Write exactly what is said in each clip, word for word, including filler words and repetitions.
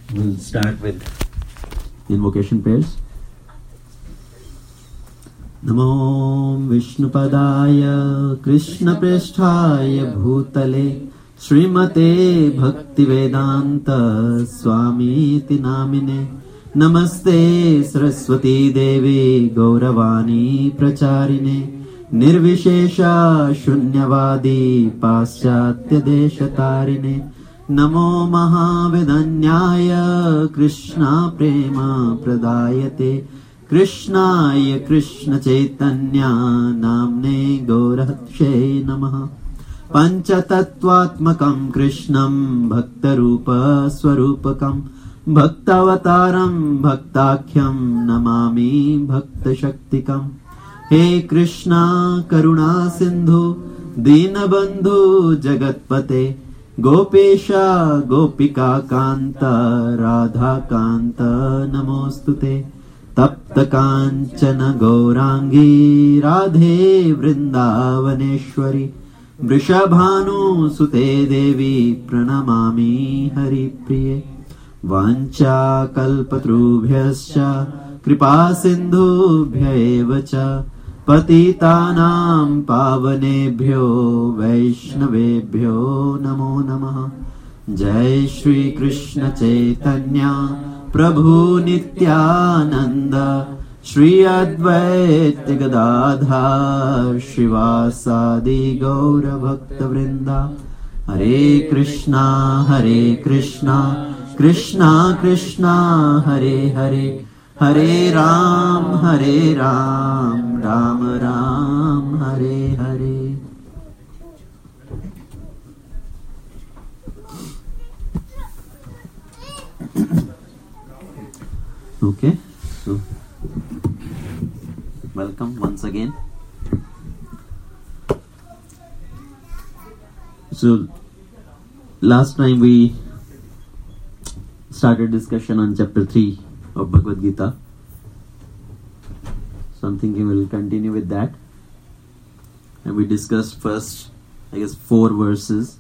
We'll start with invocation prayers. Namo Vishnupadaya Krishna Prishthaya Bhutale Srimate Bhaktivedanta Swamiti Namine Namaste Saraswati Devi Gauravani Pracharine Nirvishesha Shunyavadi Paschatya Deshatarine Namo Mahavedanyaya Krishna Prema Pradayate Krishnaya Krishna Chaitanya Namne Gauratshe Namaha Panchatattvatmakam Krishnam Bhaktarupa Swarupakam Bhaktavataram Bhaktakhyam Namami Bhaktashaktikam He Krishna Karuna Sindhu Dinabandhu Jagatpate Gopesha Gopika Kanta Radha Kanta Namostute Tapta Kanchana Gaurangi Radhe Vrindavaneshwari Vrishabhanu Sute Devi Pranamami Hari Priye Vancha Kalpatrubhyascha Kripa Sindhubhya Evacha Patitanam Pavanebhyo Vaishnavebhyo Namo Namaha Jai Shri Krishna Chaitanya Prabhu Nityananda Shri Advaita Gadadhar Shivasadi Gaura Bhakta Vrinda Hare Krishna Hare Krishna Krishna Krishna Hare Hare Hare Ram Hare Ram Ram Ram Hare Hare. Okay, so welcome once again. So last time we started discussion on chapter three of Bhagavad Gita. So I'm thinking we'll continue with that. And we discussed first, I guess, four verses.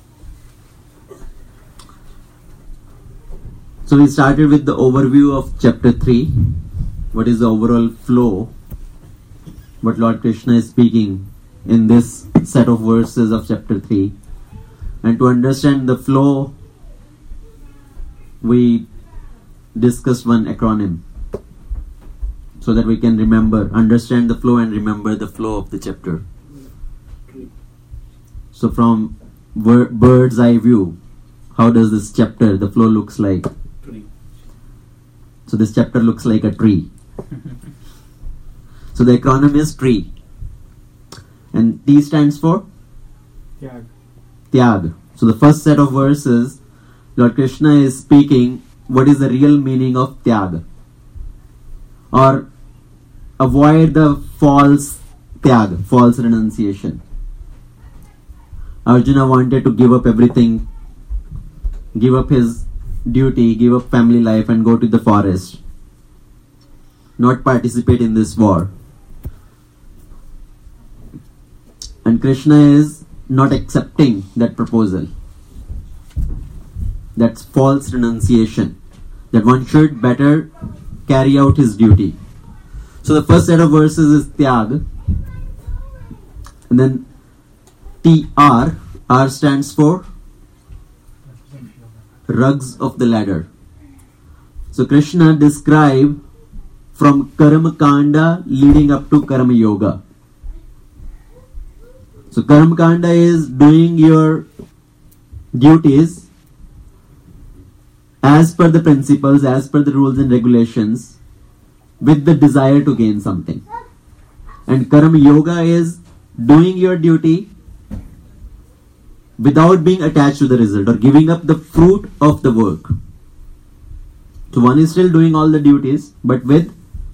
So we started with the overview of chapter three. What is the overall flow? What Lord Krishna is speaking in this set of verses of chapter three. And to understand the flow, we discussed one acronym so that we can remember, understand the flow and remember the flow of the chapter. So from bird's eye view, how does this chapter, the flow looks like? Tree. So this chapter looks like a tree. So the acronym is tree. And T stands for? Tyag. Tyag. So the first set of verses, Lord Krishna is speaking what is the real meaning of Tyag. Or avoid the false Tyag, false renunciation. Arjuna wanted to give up everything, give up his duty, give up family life and go to the forest. Not participate in this war. And Krishna is not accepting that proposal. That's false renunciation. That one should better carry out his duty. So the first set of verses is Tyag. And then T R. R stands for rugs of the ladder. So Krishna described from Karma Kanda leading up to Karma Yoga. So Karma Kanda is doing your duties as per the principles, as per the rules and regulations, with the desire to gain something. And Karma Yoga is doing your duty without being attached to the result or giving up the fruit of the work. So one is still doing all the duties, but with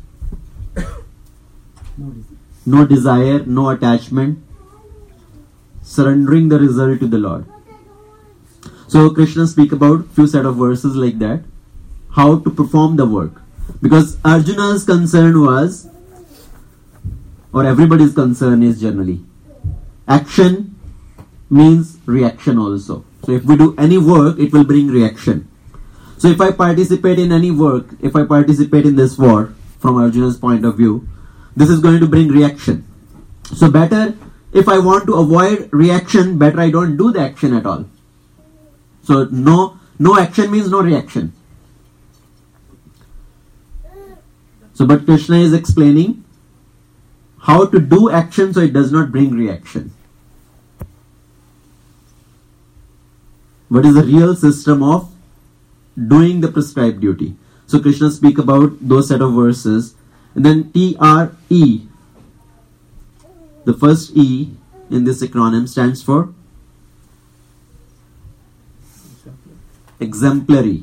no desire, no attachment, surrendering the result to the Lord. So Krishna speak about few set of verses like that, how to perform the work. Because Arjuna's concern was, or everybody's concern is generally, action means reaction also. So if we do any work, it will bring reaction. So if I participate in any work, if I participate in this war, from Arjuna's point of view, this is going to bring reaction. So better, if I want to avoid reaction, better I don't do the action at all. So no, no action means no reaction. So but Krishna is explaining how to do action so it does not bring reaction. What is the real system of doing the prescribed duty? So Krishna speak about those set of verses. And then T R E, the first E in this acronym stands for exemplary.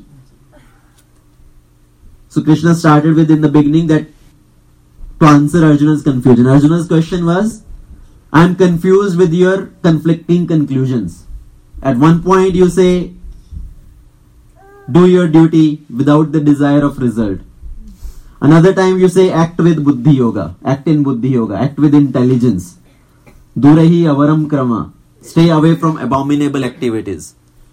So Krishna started with in the beginning that to answer Arjuna's confusion. Arjuna's question was, I am confused with your conflicting conclusions. At one point you say, do your duty without the desire of result. Another time you say, act with buddhi yoga, act in buddhi yoga, act with intelligence. Durahi avaram krama, stay away from abominable activities.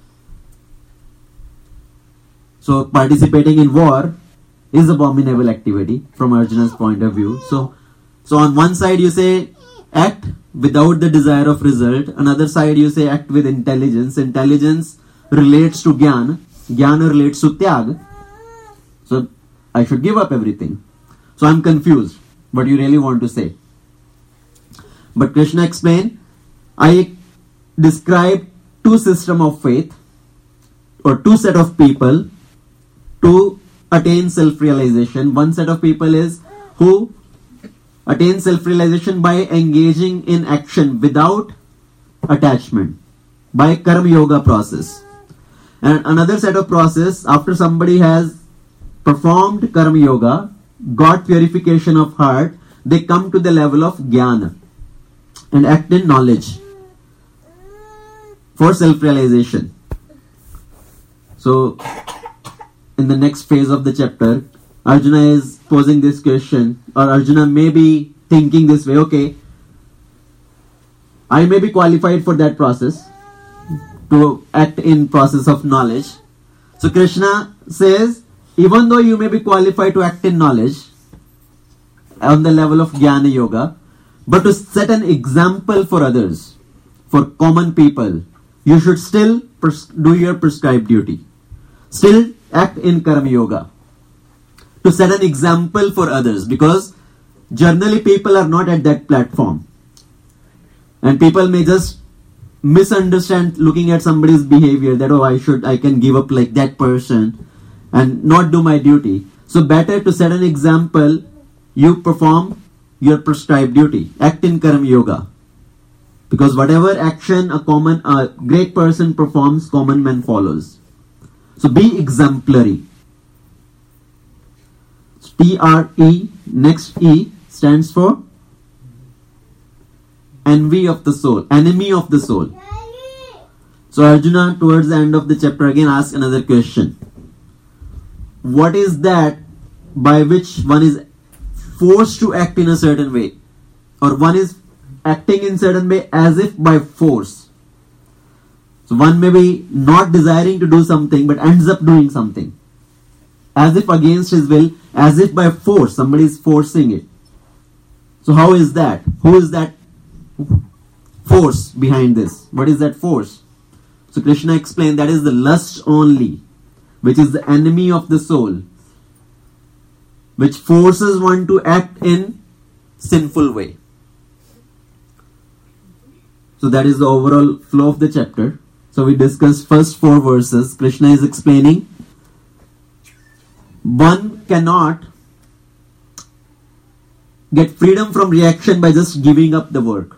So participating in war is abominable activity from Arjuna's point of view. So, so on one side you say, act without the desire of result. Another side you say, act with intelligence. Intelligence relates to jnana. Jnana relates to tyag. So I should give up everything. So I'm confused what you really want to say. But Krishna explained, I describe two systems of faith or two set of people to attain self-realization. One set of people is who attain self-realization by engaging in action without attachment, by karma yoga process. And another set of process, after somebody has performed karma yoga, got purification of heart, they come to the level of jnana and act in knowledge for self-realization. So in the next phase of the chapter, Arjuna is posing this question, or Arjuna may be thinking this way, okay, I may be qualified for that process, to act in process of knowledge. So Krishna says, even though you may be qualified to act in knowledge on the level of jnana yoga, but to set an example for others, for common people, you should still pres- do your prescribed duty. Still act in karma yoga. To set an example for others, because generally people are not at that platform. And people may just misunderstand looking at somebody's behavior that, oh, I should, I can give up like that person and not do my duty. So better to set an example, you perform your prescribed duty. Act in karma yoga. Because whatever action a common, a great person performs, common man follows. So be exemplary. T R E, next E stands for envy of the soul, enemy of the soul. So Arjuna towards the end of the chapter again asks another question. What is that by which one is forced to act in a certain way, or one is acting in certain way as if by force? So one may be not desiring to do something but ends up doing something as if against his will, as if by force, somebody is forcing it. So how is that? Who is that force behind this? What is that force? So Krishna explained that is the lust only, which is the enemy of the soul, which forces one to act in sinful way. So that is the overall flow of the chapter. So we discussed first four verses. Krishna is explaining one cannot get freedom from reaction by just giving up the work.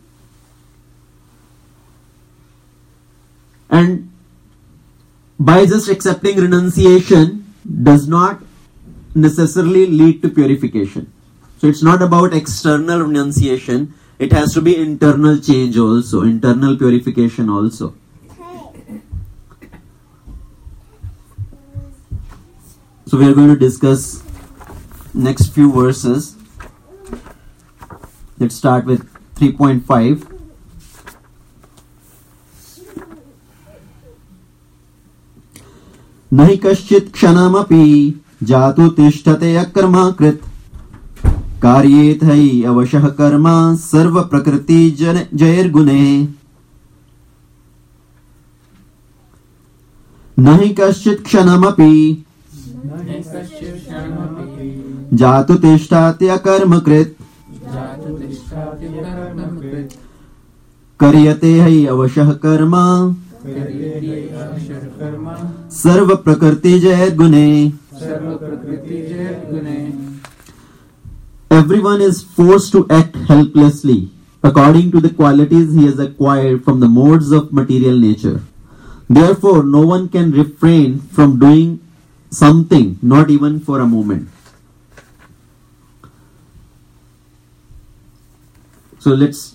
And by just accepting renunciation does not necessarily lead to purification. So it's not about external renunciation. It has to be internal change also, internal purification also. So we are going to discuss next few verses. Let's start with three point five. Nahi kaschit kshanamapi jatu tishtate akarma krit karyet hai avashah karma sarva prakriti jair gune. Nahi kaschit kshanamapi jatu tishtate akarma krit karyate hai avashah karma sarva prakriti jair gune. Everyone is forced to act helplessly according to the qualities he has acquired from the modes of material nature. Therefore, no one can refrain from doing something, not even for a moment. So let's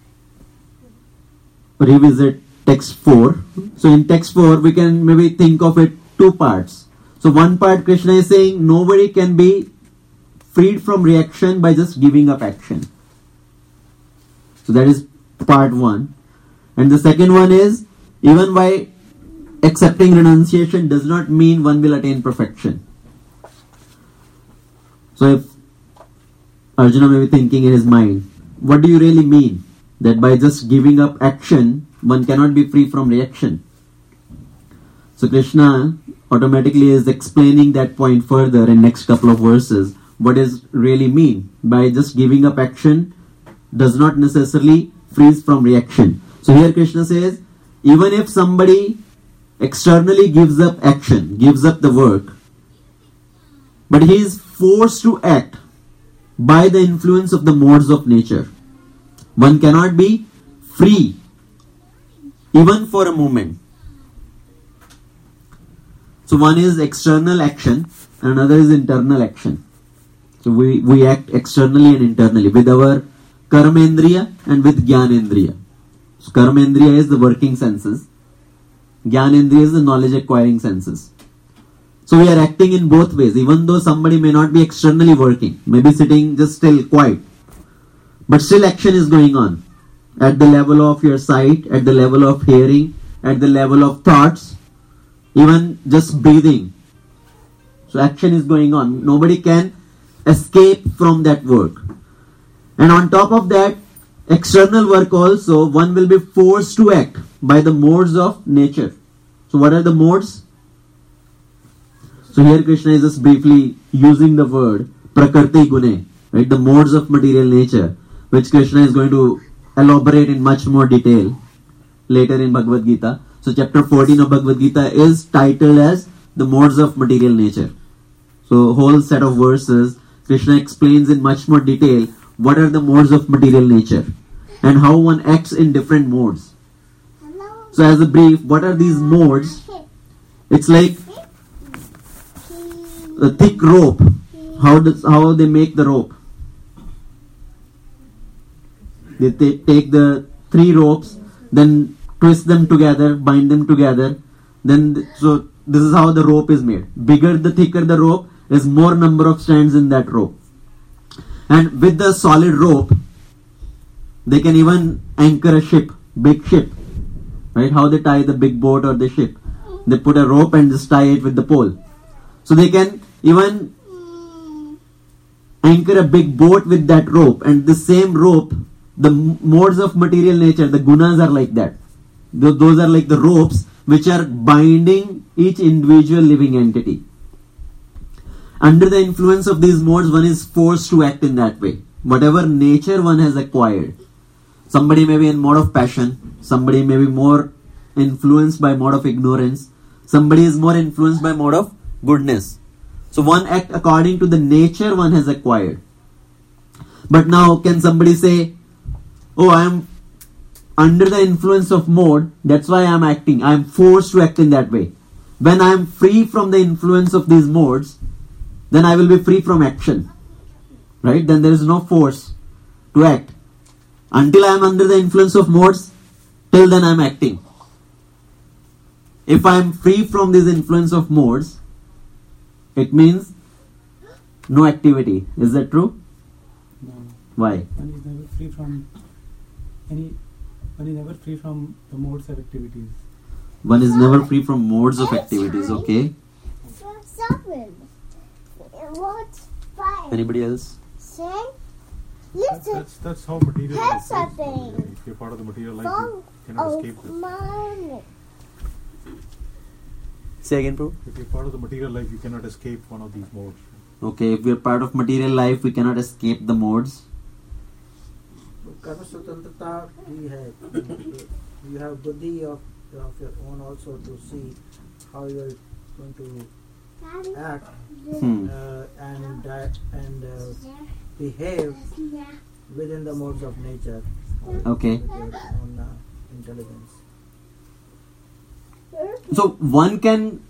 revisit text four. So in text four, we can maybe think of it two parts. So one part, Krishna is saying nobody can be freed from reaction by just giving up action. So that is part one. And the second one is, even by accepting renunciation does not mean one will attain perfection. So if Arjuna may be thinking in his mind, what do you really mean? That by just giving up action, one cannot be free from reaction. So Krishna automatically is explaining that point further in next couple of verses. What does really mean? By just giving up action does not necessarily freeze from reaction. So here Krishna says, even if somebody externally gives up action, gives up the work, but he is forced to act by the influence of the modes of nature. One cannot be free even for a moment. So one is external action and another is internal action. So we, we act externally and internally with our karmendriya and with jnanendriya. So karmendriya is the working senses. Jnanendriya is the knowledge acquiring senses. So we are acting in both ways, even though somebody may not be externally working, maybe sitting just still quiet, but still action is going on at the level of your sight, at the level of hearing, at the level of thoughts, even just breathing. So action is going on. Nobody can escape from that work. And on top of that, external work also, one will be forced to act by the modes of nature. So what are the modes? So here Krishna is just briefly using the word prakriti gune, right? The modes of material nature, which Krishna is going to elaborate in much more detail later in Bhagavad Gita. So chapter fourteen of Bhagavad Gita is titled as the modes of material nature. So whole set of verses, Krishna explains in much more detail what are the modes of material nature and how one acts in different modes. So as a brief, what are these modes? It's like a thick rope. How does how they make the rope? They t- take the three ropes, then twist them together, bind them together. Then th- so this is how the rope is made. Bigger the thicker the rope, is more number of strands in that rope. And with the solid rope, they can even anchor a ship, big ship. Right? How they tie the big boat or the ship. They put a rope and just tie it with the pole. So they can even anchor a big boat with that rope. And the same rope, the modes of material nature, the gunas are like that. Those are like the ropes which are binding each individual living entity. Under the influence of these modes, one is forced to act in that way. Whatever nature one has acquired. Somebody may be in mode of passion. Somebody may be more influenced by mode of ignorance. Somebody is more influenced by mode of goodness. So one act according to the nature one has acquired. But now can somebody say, oh, I am under the influence of mode, that's why I am acting. I am forced to act in that way. When I am free from the influence of these modes, then I will be free from action. Right? Then there is no force to act. Until I am under the influence of modes, till then I am acting. If I am free from this influence of modes, it means no activity. Is that true? No. Why? One is never free from any. One is never free from the modes of activities. One is never free from modes of activities. Okay. Anybody else? That's, that's, that's how material life is. If you're part of the material life, you cannot escape this. Say again, bro. If you're part of the material life, you cannot escape one of these modes. Okay, if we are part of material life, we cannot escape the modes. कर्म स्वतंत्रता भी है. You have buddhi of, of your own also to see how you are going to act Hmm. uh, and uh, and uh, behave within the modes of nature. uh, Okay. With your own uh, intelligence. So one can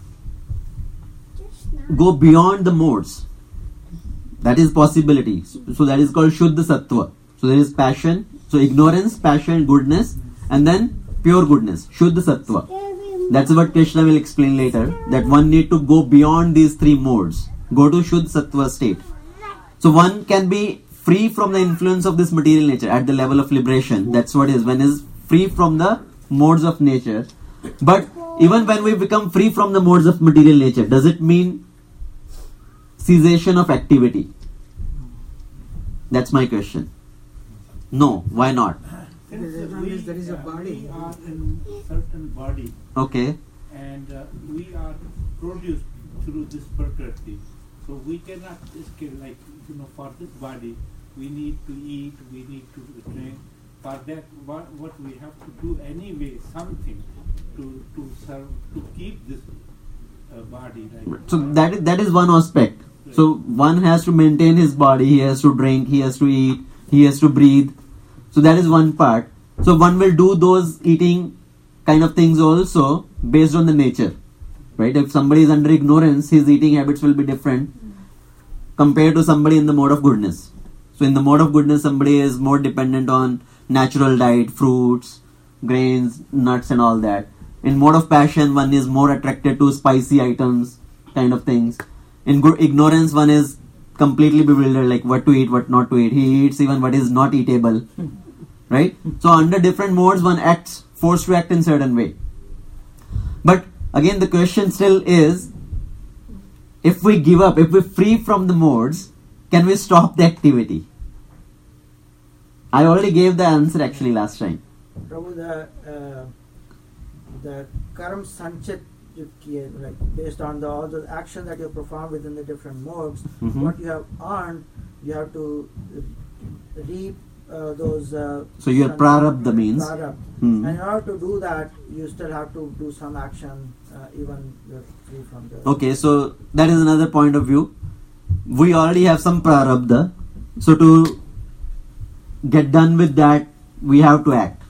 go beyond the modes. That is possibility. So, so that is called Shuddha Sattva. So there is passion. So ignorance, passion, goodness, and then pure goodness. Shuddha Sattva. That's what Krishna will explain later. That one need to go beyond these three modes. Go to Shuddha Sattva state. So one can be free from the influence of this material nature at the level of liberation. That's what it is. One is free from the modes of nature. But even when we become free from the modes of material nature, does it mean cessation of activity? That's my question. No, why not? There is a, There is- there is a body. We are in certain body, Okay. and uh, we are produced through this Prakriti. So we cannot escape. Like you know, for this body, we need to eat, we need to drink. For that, what, what we have to do anyway, something to to serve to keep this uh, body. Like So that is, that is one aspect. So one has to maintain his body, he has to drink, he has to eat, he has to breathe. So that is one part. So one will do those eating kind of things also based on the nature. Right? If somebody is under ignorance, his eating habits will be different compared to somebody in the mode of goodness. So in the mode of goodness, somebody is more dependent on natural diet, fruits, grains, nuts and all that. In mode of passion, one is more attracted to spicy items, kind of things. In good ignorance, one is completely bewildered, like what to eat, what not to eat. He eats even what is not eatable. Right? So under different modes, one acts, forced to act in certain way. But again, the question still is, if we give up, if we free from the modes, can we stop the activity? I already gave the answer actually last time. Prabhu, the uh, the karma sanchit you kiye, like based on the all the action that you perform within the different modes, Mhm. what you have earned, you have to reap uh, those. Uh, So your san- prarabdha means? prarabdha. Hmm. And in order to do that, you still have to do some action, uh, even you're free from the. Okay, so that is another point of view. We already have some prarabdha. So to get done with that, we have to act.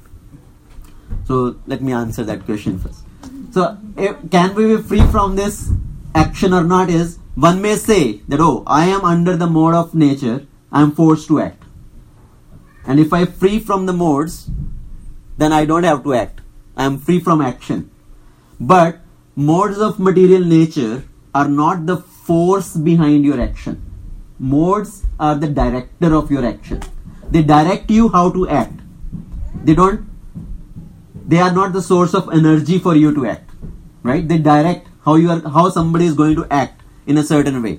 So let me answer that question first. So if, can we be free from this action or not is, one may say that, oh, I am under the mode of nature, I am forced to act. And if I free from the modes, then I don't have to act. I am free from action. But modes of material nature are not the force behind your action. Modes are the director of your action. They direct you how to act. They don't, they are not the source of energy for you to act. Right? They direct how you are, how somebody is going to act in a certain way.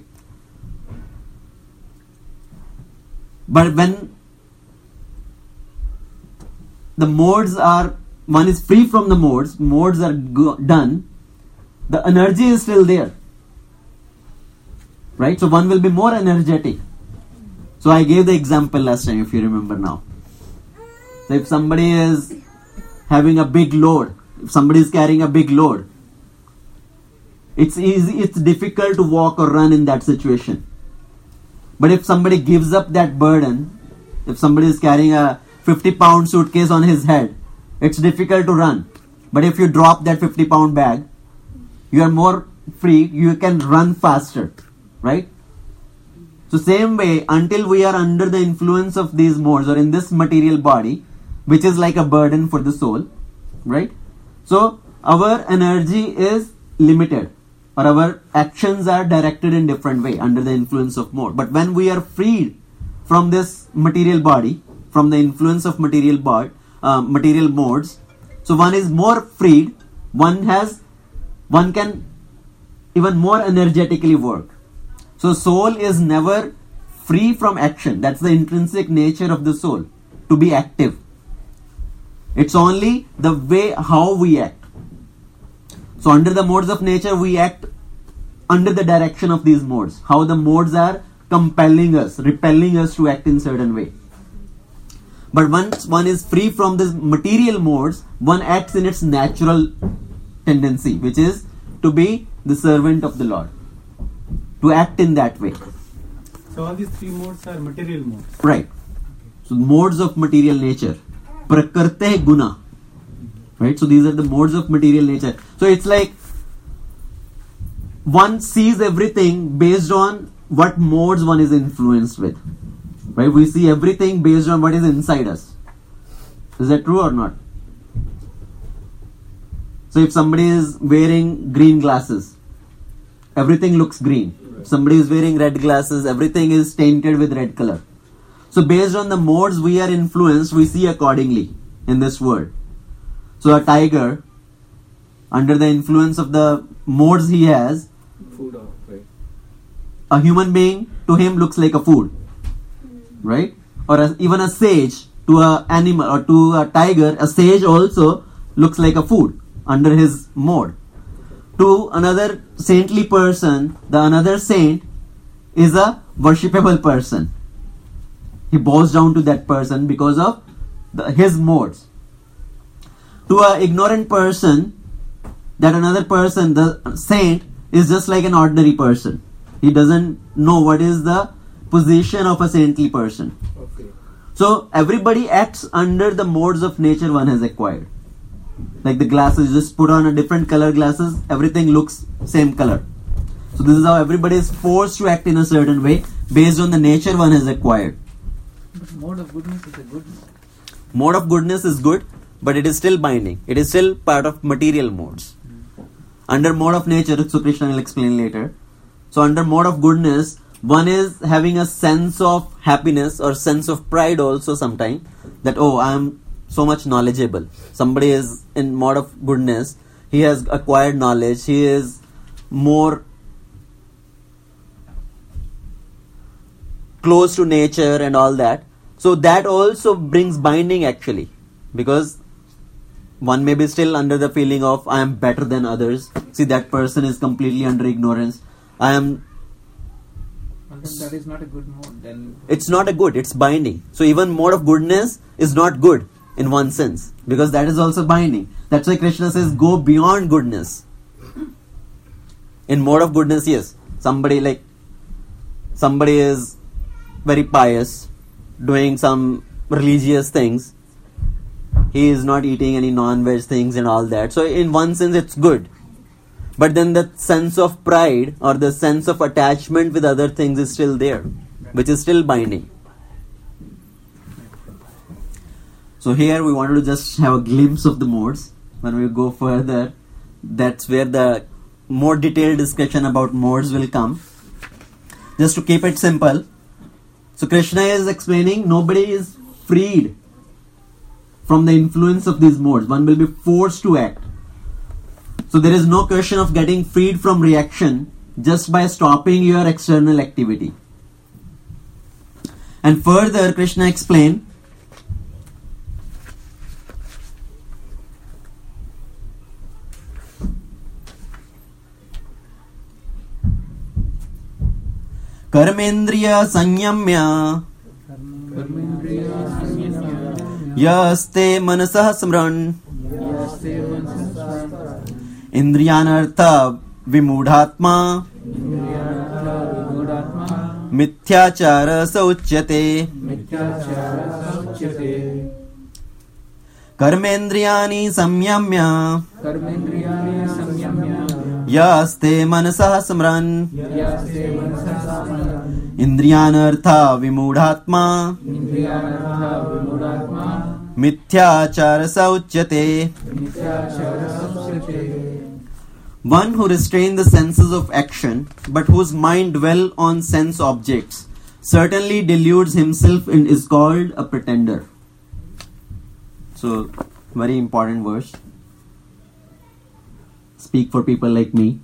But when the modes are, one is free from the modes, modes are go, done, the energy is still there. Right? So one will be more energetic. So I gave the example last time, if you remember now. So if somebody is having a big load, if somebody is carrying a big load, it's easy, it's difficult to walk or run in that situation. But if somebody gives up that burden, if somebody is carrying a fifty pound suitcase on his head, it's difficult to run. But if you drop that fifty pound bag, you are more free, you can run faster. Right? So same way, until we are under the influence of these modes or in this material body, which is like a burden for the soul, right? So our energy is limited, or our actions are directed in different way under the influence of mode. But when we are freed from this material body, from the influence of material bod, uh, material modes, so one is more freed one has, one can even more energetically work. So soul is never free from action. That's the intrinsic nature of the soul, to be active. It's only the way how we act. So under the modes of nature, we act under the direction of these modes. How the modes are compelling us, repelling us to act in certain way. But once one is free from these material modes, one acts in its natural tendency, which is to be the servant of the Lord, to act in that way. So all these three modes are material modes. Right. So modes of material nature. Prakrte guna. Right. So these are the modes of material nature. So it's like one sees everything based on what modes one is influenced with. Right. We see everything based on what is inside us. Is that true or not? So if somebody is wearing green glasses, everything looks green. If somebody is wearing red glasses, everything is tainted with red color. So based on the modes we are influenced, we see accordingly in this world. So a tiger, under the influence of the modes he has, Food or right. a human being to him looks like a food, right? Or a, even a sage to a animal or to a tiger, a sage also looks like a food under his mode. To another saintly person, the another saint is a worshipable person. He bows down to that person because of the, his modes. To an ignorant person, that another person, the saint, is just like an ordinary person. He doesn't know what is the position of a saintly person. Okay. So everybody acts under the modes of nature one has acquired. Like the glasses, just put on a different color glasses, everything looks same color. So this is how everybody is forced to act in a certain way based on the nature one has acquired. But mode of goodness is a good mode. Mode of goodness is good, but it is still binding. It is still part of material modes. Under mode of nature, so Krishna will explain later. So under mode of goodness, one is having a sense of happiness or sense of pride also sometimes. That, oh, I am so much knowledgeable. Somebody is in mode of goodness. He has acquired knowledge. He is more close to nature and all that. So that also brings binding actually. Because one may be still under the feeling of I am better than others. See, that person is completely under ignorance. I am... Well, then that is not a good mode. Then It's not a good, it's binding. So even mode of goodness is not good in one sense. Because that is also binding. That's why Krishna says go beyond goodness. In mode of goodness, yes. Somebody like... Somebody is very pious, doing some religious things. He is not eating any non-veg things and all that. So in one sense it's good. But then the sense of pride or the sense of attachment with other things is still there, which is still binding. So here we wanted to just have a glimpse of the modes. When we go further, that's where the more detailed discussion about modes will come. Just to keep it simple. So Krishna is explaining nobody is freed from the influence of these modes. One will be forced to act. So there is no question of getting freed from reaction just by stopping your external activity. And further, Krishna explained Karmendriya Sanyamya Yaste Manasah Smran Indriyanartha Vimudhatma Mithyachara Sauchyate Karmendriyani Samyamya Yaste Manasah Smran Indriyanartha Vimudhatma Mithyachara Sauchyate. One who restrains the senses of action but whose mind dwell on sense objects certainly deludes himself and is called a pretender. So, very important verse. speak for people like me.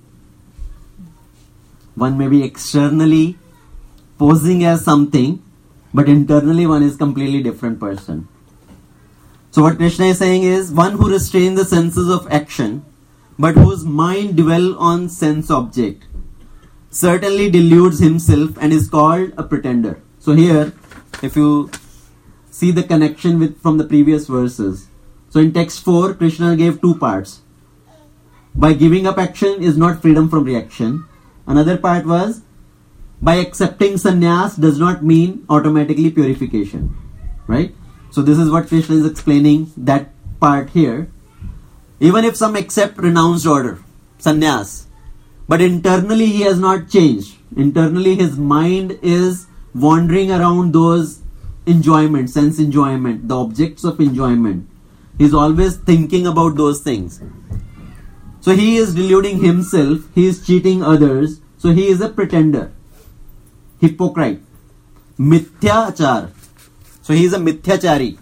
One may be externally posing as something, but internally one is completely different person. So what Krishna is saying is, one who restrains the senses of action, but whose mind dwell on sense object, certainly deludes himself and is called a pretender. So here, if you see the connection with from the previous verses. So in text four, Krishna gave two parts. By giving up action is not freedom from reaction. Another part was, by accepting sannyas does not mean automatically purification. Right? So this is what Krishna is explaining, that part here. Even if some accept renounced order, sannyas, but internally he has not changed. Internally his mind is wandering around those enjoyment, sense enjoyment, the objects of enjoyment. He is always thinking about those things. So he is deluding himself, he is cheating others, so he is a pretender, hypocrite, mithyachar. So he is a mithyachari.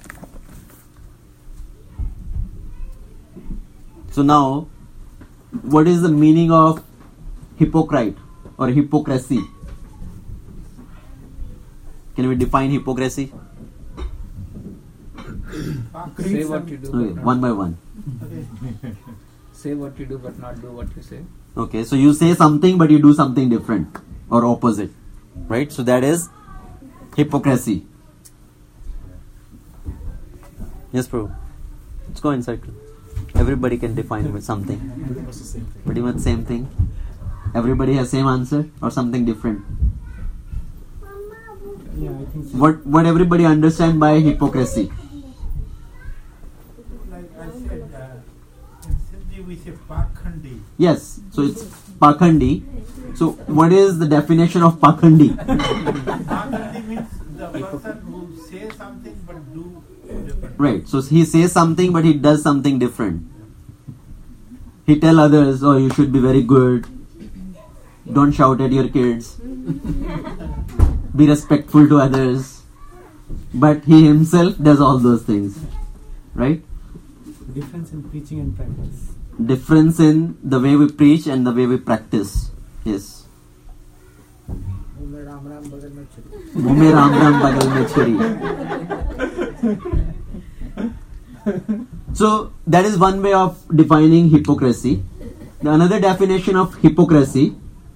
So now, what is the meaning of hypocrite or hypocrisy? Can we define hypocrisy? Say what you do. Okay, but not one by one. Say what you do but not do what you say. Okay, so you say something but you do something different or opposite. Right? So that is hypocrisy. Yes, bro. Let's go inside. Everybody can define it with something. Pretty much same thing. Everybody has same answer or something different. Yeah, I think so. What what everybody understand by hypocrisy? Like I said, uh, in Sindhi we say pakhandi. Yes, so it's pakhandi. So what is the definition of pakhandi? Pakhandi means the person who says something but do different. Right, so he says something but he does something different. He tell others, oh, you should be very good. Don't shout at your kids. Be respectful to others. But he himself does all those things. Right? Difference in preaching and practice. Difference in the way we preach and the way we practice. Yes. मुंह में राम राम बगल में छुरी. मुंह में राम राम बगल में छुरी. So that is one way of defining hypocrisy. The another definition of hypocrisy,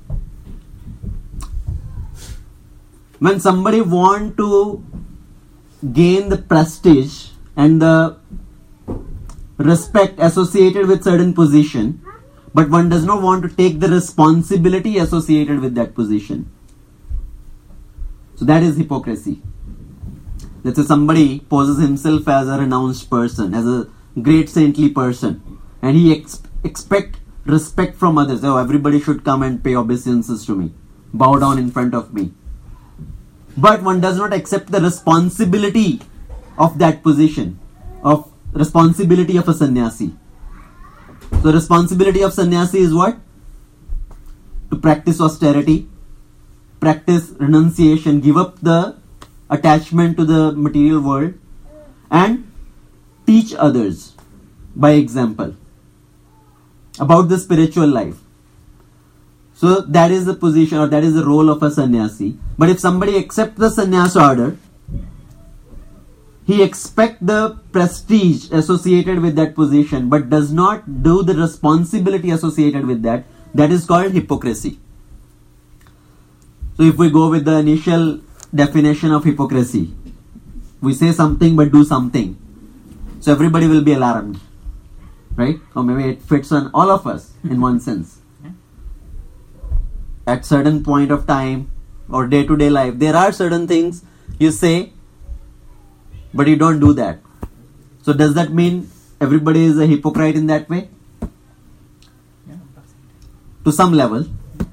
when somebody want to gain the prestige and the respect associated with certain position, but one does not want to take the responsibility associated with that position. So that is hypocrisy. Let's say somebody poses himself as a renounced person, as a great saintly person, and he ex- expect respect from others. Oh, everybody should come and pay obeisances to me, bow down in front of me. But one does not accept the responsibility of that position, of responsibility of a sannyasi. So responsibility of sannyasi is what? To practice austerity, practice renunciation, give up the attachment to the material world, and teach others by example about the spiritual life. So that is the position or that is the role of a sannyasi. But if somebody accepts the sannyas order, he expects the prestige associated with that position but does not do the responsibility associated with that. That is called hypocrisy. So if we go with the initial definition of hypocrisy, we say something but do something. So everybody will be alarmed. Right? Or maybe it fits on all of us in one sense. At certain point of time or day-to-day life, there are certain things you say but you don't do that. So does that mean everybody is a hypocrite in that way? Yeah. To some level.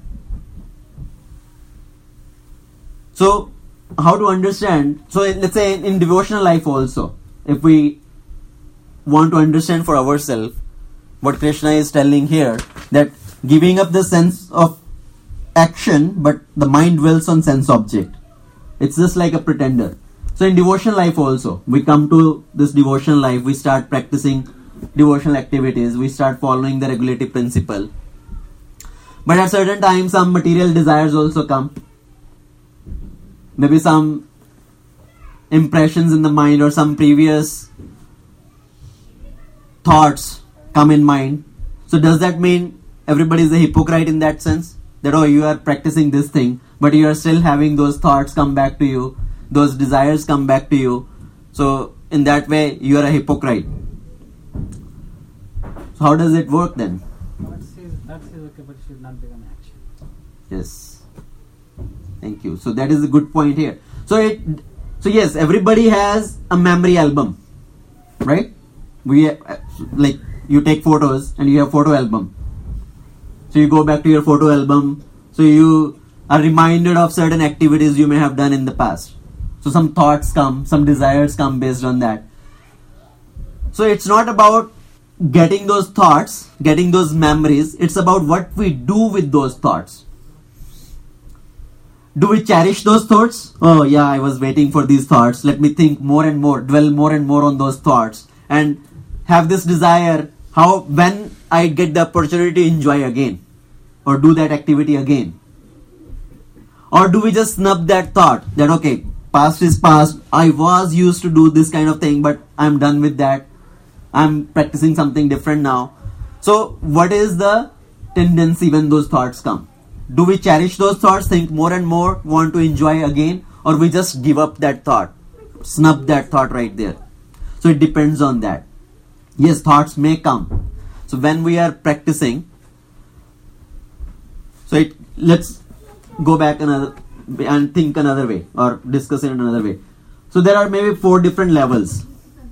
So how to understand? So let's say in, in devotional life also, if we want to understand for ourselves what Krishna is telling here, that giving up the sense of action but the mind dwells on sense object. It's just like a pretender. So in devotional life also, we come to this devotional life, we start practicing devotional activities, we start following the regulative principle. But at certain times, some material desires also come. Maybe some impressions in the mind or some previous thoughts come in mind. So does that mean everybody is a hypocrite in that sense? That, oh, you are practicing this thing, but you are still having those thoughts come back to you, those desires come back to you. So in that way, you are a hypocrite. So how does it work then? That says, that says okay, but it should not become action. Yes. Thank you. So that is a good point here. So it, so yes, everybody has a memory album, right? We like you take photos and you have photo album. So you go back to your photo album. So you are reminded of certain activities you may have done in the past. So some thoughts come, some desires come based on that. So it's not about getting those thoughts, getting those memories. It's about what we do with those thoughts. Do we cherish those thoughts? Oh yeah, I was waiting for these thoughts. Let me think more and more, dwell more and more on those thoughts, and have this desire, how when I get the opportunity to enjoy again or do that activity again. Or do we just snub that thought that okay, past is past, I was used to do this kind of thing, but I'm done with that, I'm practicing something different now. So what is the tendency when those thoughts come? Do we cherish those thoughts, think more and more, want to enjoy again, or we just give up that thought, snub that thought right there? So it depends on that. Yes, thoughts may come. So when we are practicing, so it, let's go back another and think another way or discuss it in another way. So there are maybe four different levels.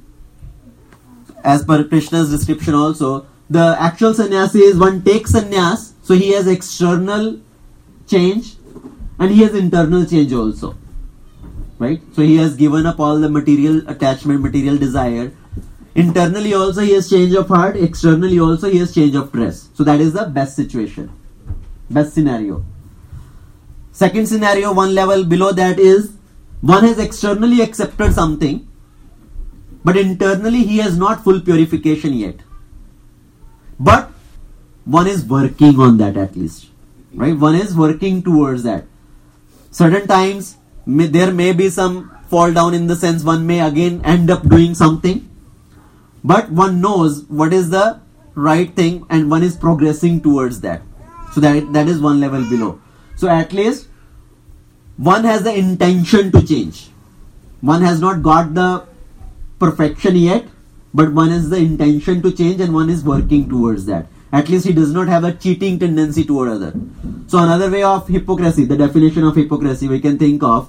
As per Krishna's description also, the actual sannyasi is one takes sannyas, so he has external change and he has internal change also. Right? So he has given up all the material attachment, material desire. Internally also he has change of heart, externally also he has change of dress. So that is the best situation, best scenario. Second scenario, one level below that is, one has externally accepted something, but internally he has not full purification yet. But one is working on that at least. Right? One is working towards that. Certain times may, there may be some fall down in the sense one may again end up doing something. But one knows what is the right thing and one is progressing towards that. So that, that is one level below. So at least one has the intention to change. One has not got the perfection yet, but one has the intention to change and one is working towards that. At least he does not have a cheating tendency toward other. So another way of hypocrisy, the definition of hypocrisy we can think of,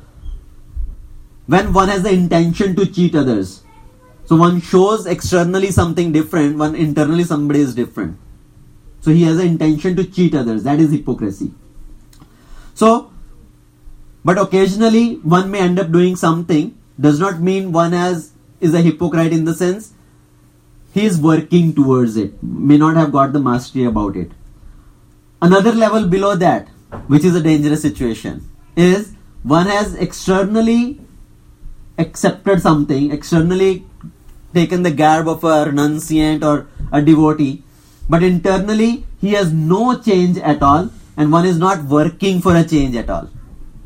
when one has the intention to cheat others. So one shows externally something different, one internally somebody is different. So he has an intention to cheat others. That is hypocrisy. So, but occasionally one may end up doing something. Does not mean one has is a hypocrite in the sense he is working towards it. May not have got the mastery about it. Another level below that, which is a dangerous situation, is one has externally accepted something, externally taken the garb of a renunciant or a devotee, but internally he has no change at all and one is not working for a change at all.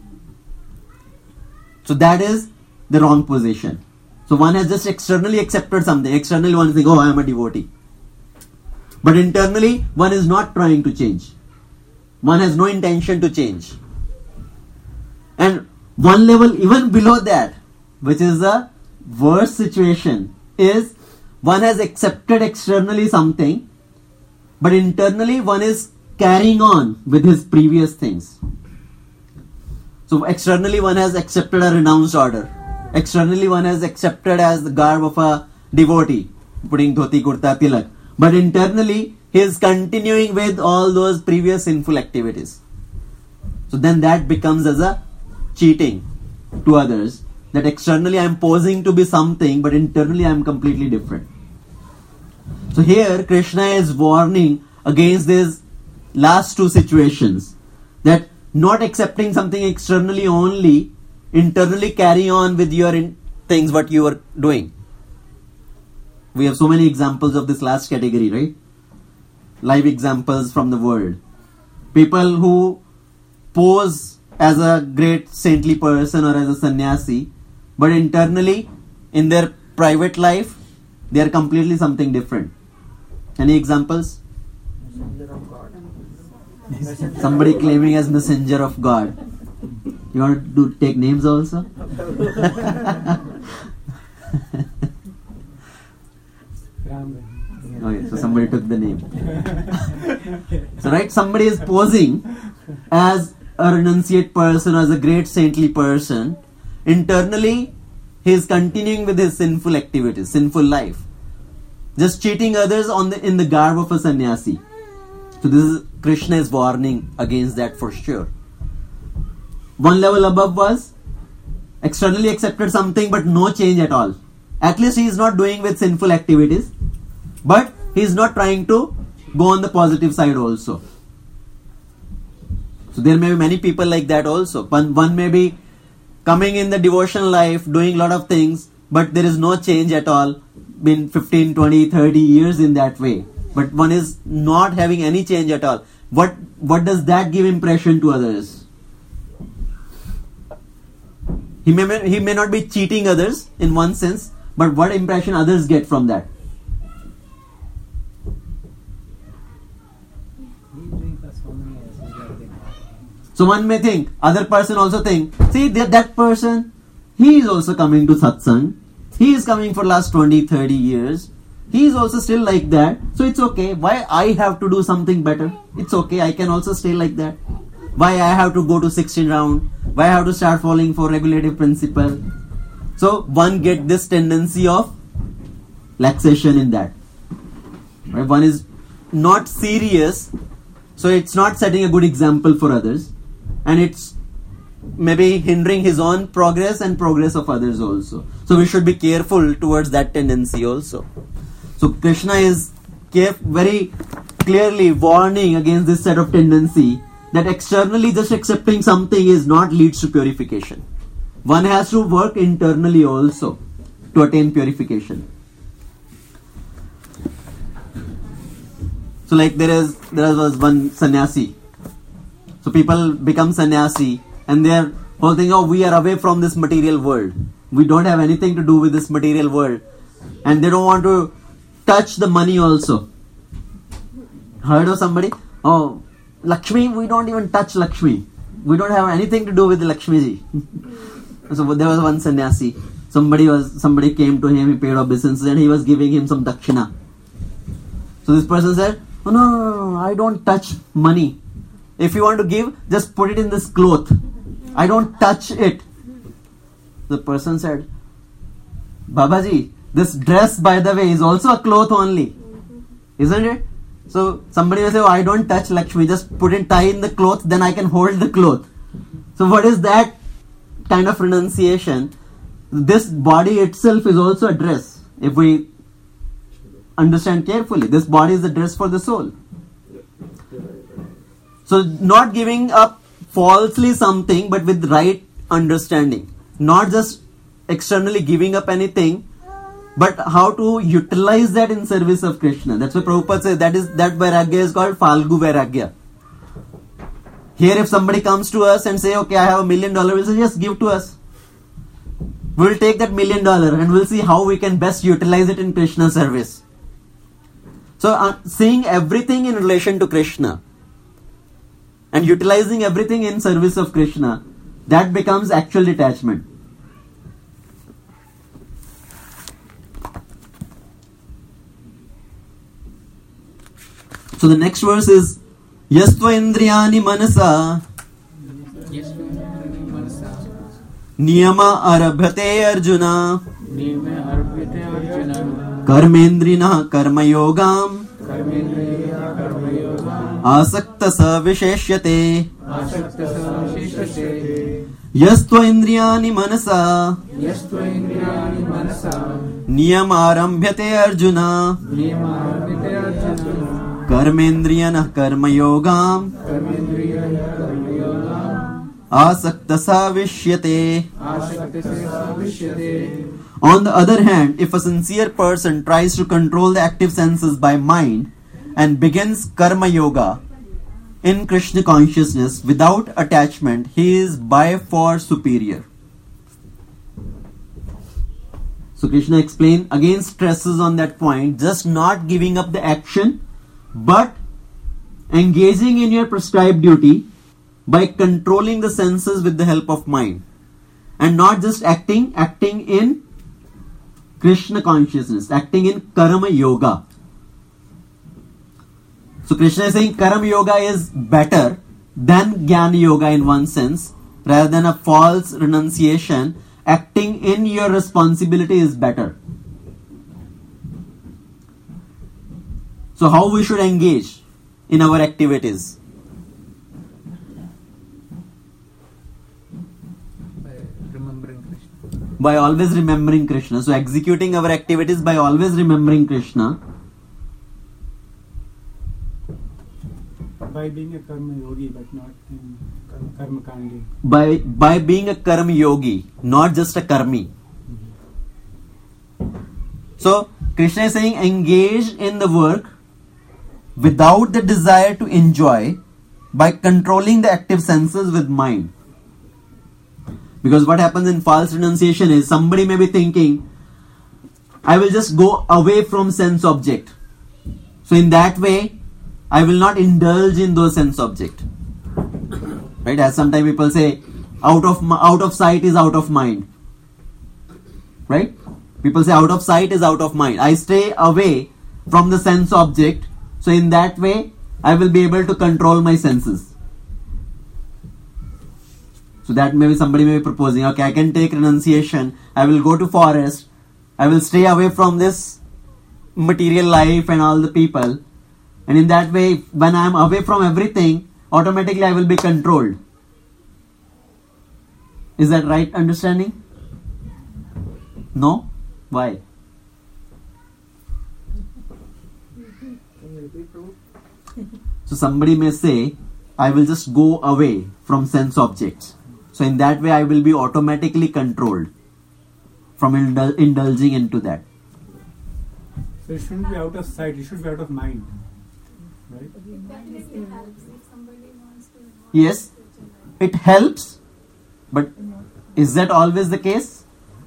So that is the wrong position. So one has just externally accepted something. Externally one is saying, oh, I am a devotee. But internally one is not trying to change. One has no intention to change. And one level even below that, which is the worst situation, is one has accepted externally something, but internally one is carrying on with his previous things. So externally one has accepted a renounced order. Externally one has accepted as the garb of a devotee, putting dhoti, kurta, tilak. But internally he is continuing with all those previous sinful activities. So then that becomes as a cheating to others. That externally I am posing to be something, but internally I am completely different. So here Krishna is warning against these last two situations. That not accepting something externally only, internally carry on with your in- things what you are doing. We have so many examples of this last category, right? Live examples from the world. People who pose as a great saintly person or as a sannyasi, but internally, in their private life, they are completely something different. Any examples? Messenger of God. Somebody claiming as messenger of God. You want to do, take names also? Okay, so somebody took the name. So right, somebody is posing as a renunciate person, as a great saintly person. Internally, he is continuing with his sinful activities, sinful life, just cheating others on the in the garb of a sannyasi. So this is Krishna is warning against that for sure. One level above was externally accepted something but no change at all. At least he is not doing with sinful activities, but he is not trying to go on the positive side also. So there may be many people like that also. One, one may be coming in the devotional life, doing a lot of things, but there is no change at all. Been fifteen, twenty, thirty years in that way. But one is not having any change at all. What what does that give impression to others? He may, he may not be cheating others in one sense, but what impression others get from that? So one may think, other person also think, see that, that person, he is also coming to satsang. He is coming for last twenty, thirty years. He is also still like that. So it's okay. Why I have to do something better? It's okay. I can also stay like that. Why I have to go to sixteen round? Why I have to start falling for regulative principle? So one get this tendency of laxation in that. Right? One is not serious. So it's not setting a good example for others. And it's maybe hindering his own progress and progress of others also. So we should be careful towards that tendency also. So Krishna is caref- very clearly warning against this set of tendency that externally just accepting something is not leads to purification. One has to work internally also to attain purification. So like there is there was one sannyasi. So people become sannyasi and they are all thinking, oh, we are away from this material world. We don't have anything to do with this material world. And they don't want to touch the money also. Heard of somebody? Oh, Lakshmi, we don't even touch Lakshmi. We don't have anything to do with Lakshmi ji. So there was one sannyasi. Somebody was somebody came to him, he paid obeisances and he was giving him some dakshina. So this person said, oh no, no, no, no, I don't touch money. If you want to give, just put it in this cloth. I don't touch it. The person said, Babaji, this dress by the way is also a cloth only. Isn't it? So somebody will say, oh, I don't touch Lakshmi, just put it, tie in the cloth, then I can hold the cloth. So what is that kind of renunciation? This body itself is also a dress. If we understand carefully, this body is a dress for the soul. So not giving up falsely something, but with right understanding. Not just externally giving up anything, but how to utilize that in service of Krishna. That's why Prabhupada says that is that vairagya is called Falgu vairagya. Here if somebody comes to us and say, okay, I have a million dollars, we'll say, yes, give to us. We'll take that million dollar and we'll see how we can best utilize it in Krishna service. So uh, seeing everything in relation to Krishna and utilizing everything in service of Krishna, that becomes actual detachment. So the next verse is Yastva Indriyani Manasa Niyama Arabhate Arjuna Karmendrina Karma Yogam Asakta Saviseshyate Yastva Indriyani Manasa Niyama Arabhate Arjuna Karmendriyana Karma Yogam Asakta Savishyate On the other hand, if a sincere person tries to control the active senses by mind and begins karma yoga in Krishna consciousness without attachment, he is by far superior. So Krishna explained, again stresses on that point, just not giving up the action, but engaging in your prescribed duty by controlling the senses with the help of mind. And not just acting, acting in Krishna consciousness, acting in karma yoga. So Krishna is saying karma yoga is better than jnana yoga in one sense, rather than a false renunciation. Acting in your responsibility is better. So how we should engage in our activities? By remembering Krishna. By always remembering Krishna. So executing our activities by always remembering Krishna. By being a karma yogi, but not in karma kandi. By, by being a karma yogi, not just a karmi. So Krishna is saying engage in the work without the desire to enjoy, by controlling the active senses with mind. Because what happens in false renunciation is somebody may be thinking, I will just go away from sense object. So in that way, I will not indulge in those sense object. Right? As sometimes people say, out of out of sight is out of mind. Right? People say out of sight is out of mind. I stay away from the sense object. So in that way, I will be able to control my senses. So that maybe somebody may be proposing, okay, I can take renunciation. I will go to forest. I will stay away from this material life and all the people. And in that way, when I am away from everything, automatically I will be controlled. Is that right understanding? No? Why? So somebody may say, I will just go away from sense objects. So in that way I will be automatically controlled from indul- indulging into that. So it shouldn't be out of sight, it should be out of mind. Right? Yes, it helps, but is that always the case?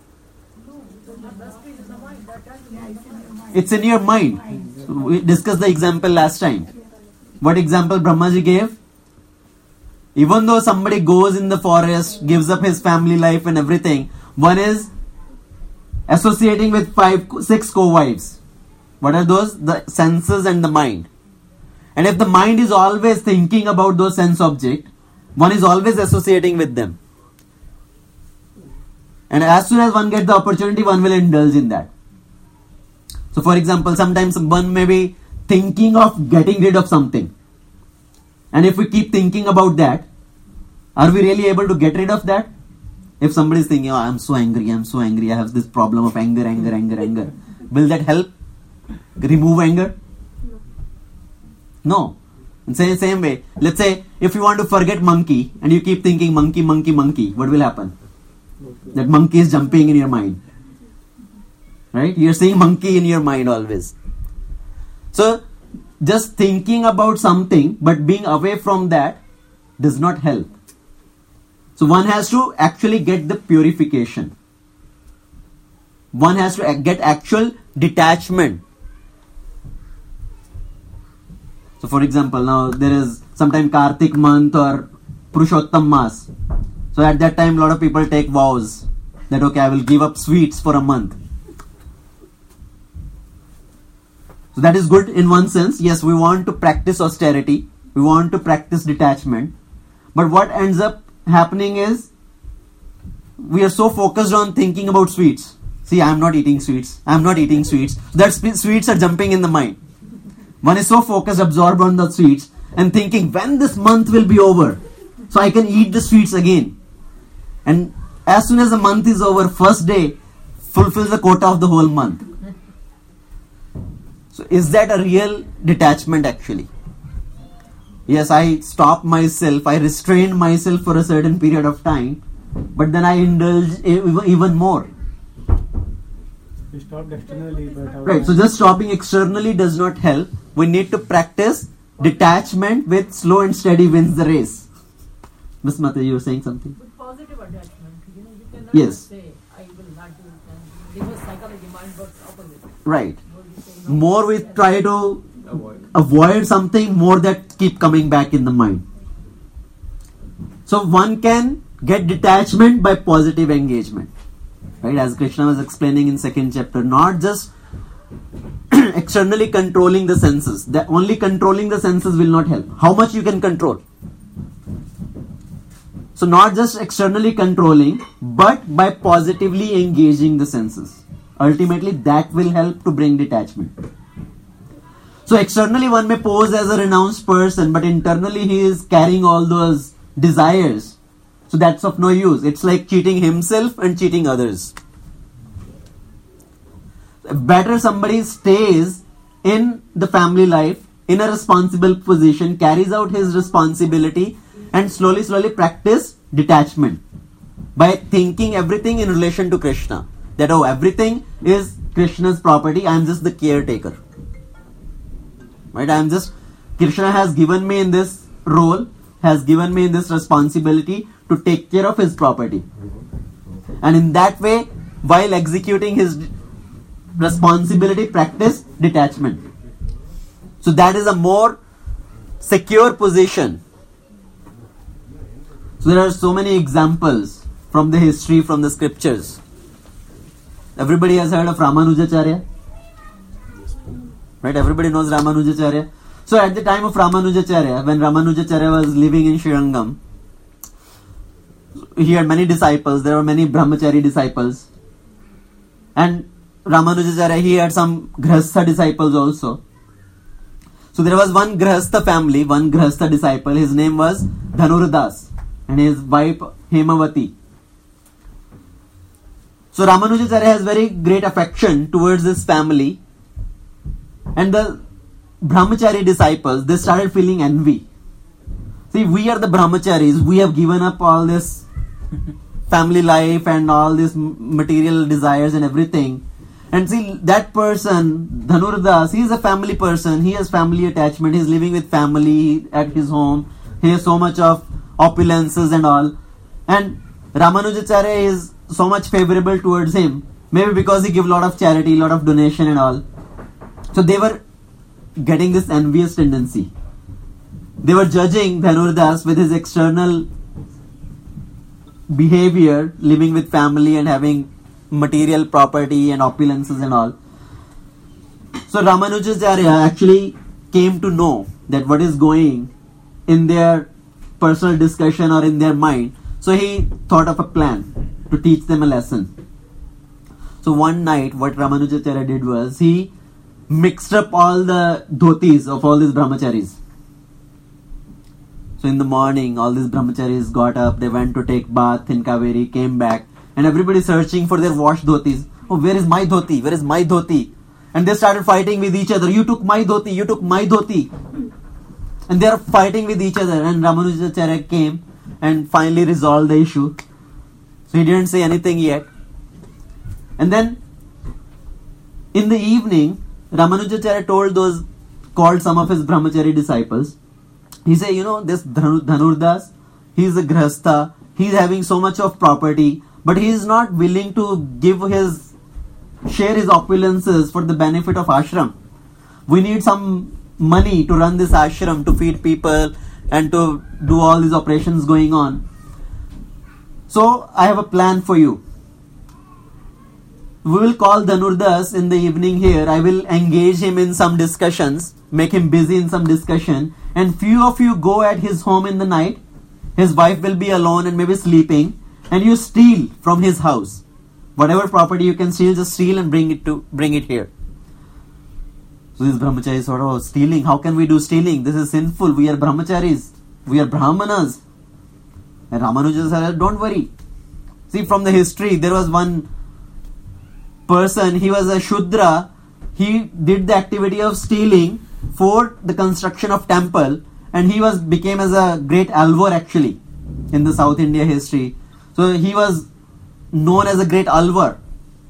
It's in your mind. So we discussed the example last time. What example Brahmaji gave? Even though somebody goes in the forest, gives up his family life and everything, one is associating with five, six co-wives. What are those? The senses and the mind. And if the mind is always thinking about those sense objects, one is always associating with them. And as soon as one gets the opportunity, one will indulge in that. So for example, sometimes one may be thinking of getting rid of something. And if we keep thinking about that, are we really able to get rid of that? If somebody is thinking, oh, I'm so angry, I'm so angry, I have this problem of anger, anger, anger, anger. Will that help remove anger? No. In the same way, let's say if you want to forget monkey and you keep thinking monkey, monkey, monkey, what will happen? That monkey is jumping in your mind. Right? You're seeing monkey in your mind always. So, just thinking about something but being away from that does not help. So, one has to actually get the purification. One has to get actual detachment. So, for example, now there is sometime Kartik month or Purushottam Mas. So, at that time, a lot of people take vows that, okay, I will give up sweets for a month. So that is good in one sense. Yes, we want to practice austerity. We want to practice detachment. But what ends up happening is we are so focused on thinking about sweets. See, I am not eating sweets. I am not eating sweets. That sweets are jumping in the mind. One is so focused, absorbed on the sweets and thinking when this month will be over so I can eat the sweets again. And as soon as the month is over, first day fulfills the quota of the whole month. So is that a real detachment actually? Yes, I stop myself, I restrain myself for a certain period of time, but then I indulge even more. We stopped externally, but our Right, so just stopping externally does not help. We need to practice detachment with slow and steady wins the race. Miss Mata, you were saying something? With positive attachment, you know, you cannot Yes. just say, I will not do it. And reverse psychology, mind works opposite. Right. More you say no, More we then- try to Avoid. avoid something, more that keep coming back in the mind. So one can get detachment by positive engagement. Right, as Krishna was explaining in second chapter, not just externally controlling the senses. That only controlling the senses will not help. How much you can control? So not just externally controlling, but by positively engaging the senses. Ultimately, that will help to bring detachment. So externally one may pose as a renounced person, but internally he is carrying all those desires. So that's of no use. It's like cheating himself and cheating others. Better somebody stays in the family life, in a responsible position, carries out his responsibility, and slowly, slowly practice detachment by thinking everything in relation to Krishna. That, oh, everything is Krishna's property, I am just the caretaker. Right? I am just, Krishna has given me in this role, has given me in this responsibility to take care of his property. And in that way, while executing his responsibility, practice detachment. So that is a more secure position. So there are so many examples from the history, from the scriptures. Everybody has heard of Ramanujacharya? Right? Everybody knows Ramanujacharya. So at the time of Ramanujacharya, when Ramanujacharya was living in Srirangam, he had many disciples. There were many brahmachari disciples. And Ramanujacharya, he had some grahastha disciples also. So there was one grahastha family, one grahastha disciple. His name was Dhanurdas and his wife Hemavati. So Ramanujacharya has very great affection towards his family. And the brahmachari disciples, they started feeling envy. See, we are the brahmacharis. We have given up all this family life and all these material desires and everything. And see, that person, Dhanurdas, he is a family person. He has family attachment. He is living with family at his home. He has so much of opulences and all. And Ramanujacharya is so much favorable towards him. Maybe because he gives a lot of charity, lot of donation and all. So they were getting this envious tendency. They were judging Dhanurdas with his external behavior, living with family and having material property and opulences and all. So Ramanujacharya actually came to know that what is going in their personal discussion or in their mind. So he thought of a plan to teach them a lesson. So one night what Ramanujacharya did was he mixed up all the dhotis of all these brahmacharis. So in the morning, all these brahmacharis got up, they went to take bath in Kaveri, came back, and everybody searching for their washed dhotis. Oh, where is my dhoti? Where is my dhoti? And they started fighting with each other. You took my dhoti, you took my dhoti. And they are fighting with each other. And Ramanujacharya came and finally resolved the issue. So he didn't say anything yet. And then in the evening, Ramanujacharya told those, called some of his brahmachari disciples. He said, you know, this Dhanurdas, he is a grahastha, he is having so much of property, but he is not willing to give his, share his opulences for the benefit of ashram. We need some money to run this ashram, to feed people and to do all these operations going on. So I have a plan for you. We will call Dhanurdas in the evening here. I will engage him in some discussions, make him busy in some discussion, and few of you go at his home in the night. His wife will be alone and maybe sleeping, and you steal from his house. Whatever property you can steal, just steal and bring it to bring it here. So this brahmachari sort of, oh, stealing, how can we do stealing? This is sinful. We are brahmacharis. We are brahmanas. And Ramanuja said, don't worry. See, from the history, there was one person, he was a Shudra, he did the activity of stealing for the construction of temple, and he was became as a great alvar actually in the South India history. So he was known as a great alvar.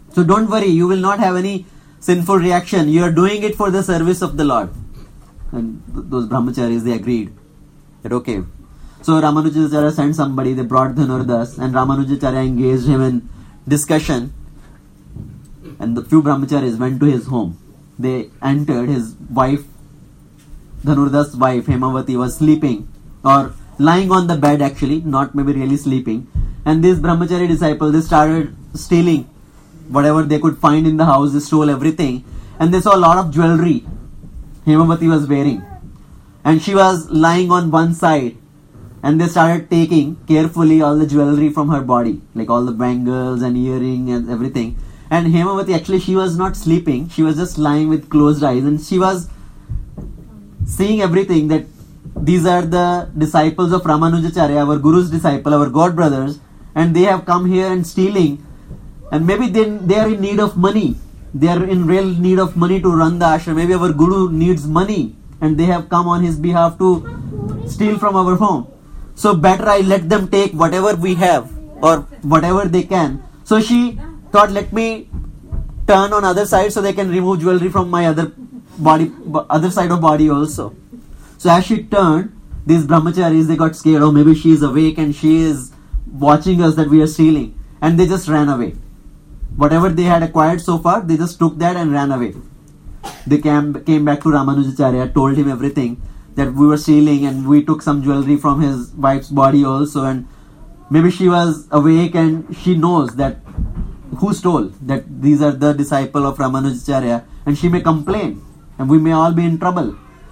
So don't worry, you will not have any sinful reaction. You are doing it for the service of the Lord. And th- those brahmacharis, they agreed that okay. So Ramanujacharya sent somebody, they brought Dhanurdas, and Ramanujacharya engaged him in discussion. And the few brahmacharis went to his home. They entered. His wife, Dhanurdas' wife, Hemavati, was sleeping or lying on the bed actually, not maybe really sleeping. And these brahmachari disciples, they started stealing whatever they could find in the house. They stole everything. And they saw a lot of jewelry Hemavati was wearing. And she was lying on one side. And they started taking carefully all the jewelry from her body, like all the bangles and earring and everything. And Hemavati, actually, she was not sleeping. She was just lying with closed eyes. And she was seeing everything, that these are the disciples of Ramanujacharya, our Guru's disciple, our God brothers. And they have come here and stealing. And maybe they, they are in need of money. They are in real need of money to run the ashram. Maybe our Guru needs money. And they have come on his behalf to steal from our home. So better I let them take whatever we have or whatever they can. So she thought, let me turn on other side so they can remove jewelry from my other body, other side of body also. So as she turned, these brahmacharis, they got scared. Oh, maybe she is awake and she is watching us that we are stealing. And they just ran away. Whatever they had acquired so far, they just took that and ran away. They came, came back to Ramanujacharya, told him everything, that we were stealing and we took some jewelry from his wife's body also, and maybe she was awake and she knows that who stole, that these are the disciple of Ramanujacharya, and she may complain and we may all be in trouble.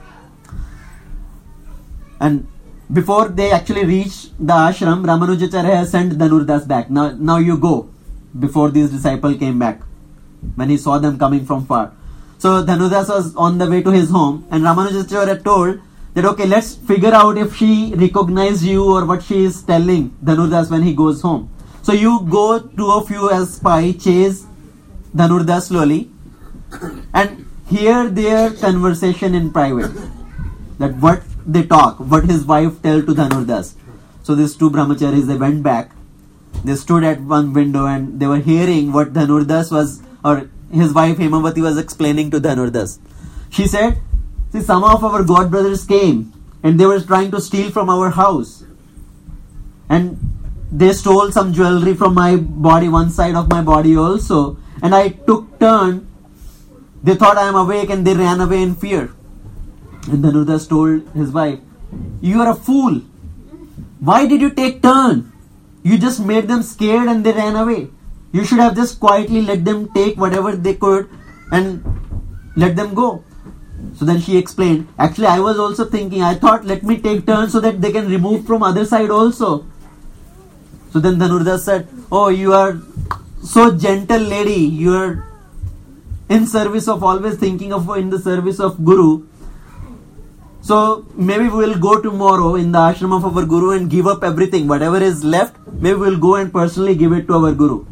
And before they actually reach the ashram, Ramanujacharya has sent Dhanurdas back. Now, now you go, before these disciples came back, when he saw them coming from far. So Dhanurdas was on the way to his home, and Ramanujacharya told that okay, let's figure out if she recognized you or what she is telling Dhanurdas when he goes home. So you go, two of you as spy, chase Dhanurdas slowly and hear their conversation in private. That what they talk, what his wife tell to Dhanurdas. So these two brahmacharis, they went back. They stood at one window and they were hearing what Dhanurdas was, or his wife Hemavati was explaining to Dhanurdas. She said, see, some of our god brothers came and they were trying to steal from our house. And they stole some jewelry from my body, one side of my body also. And I took turn. They thought I am awake and they ran away in fear. And Dhanurdas told his wife, you are a fool. Why did you take turn? You just made them scared and they ran away. You should have just quietly let them take whatever they could and let them go. So then she explained, actually I was also thinking, I thought let me take turns so that they can remove from other side also. So then Dhanurdas said, oh, you are so gentle lady, you are in service of, always thinking of in the service of Guru. So maybe we will go tomorrow in the ashram of our Guru and give up everything, whatever is left, maybe we will go and personally give it to our Guru.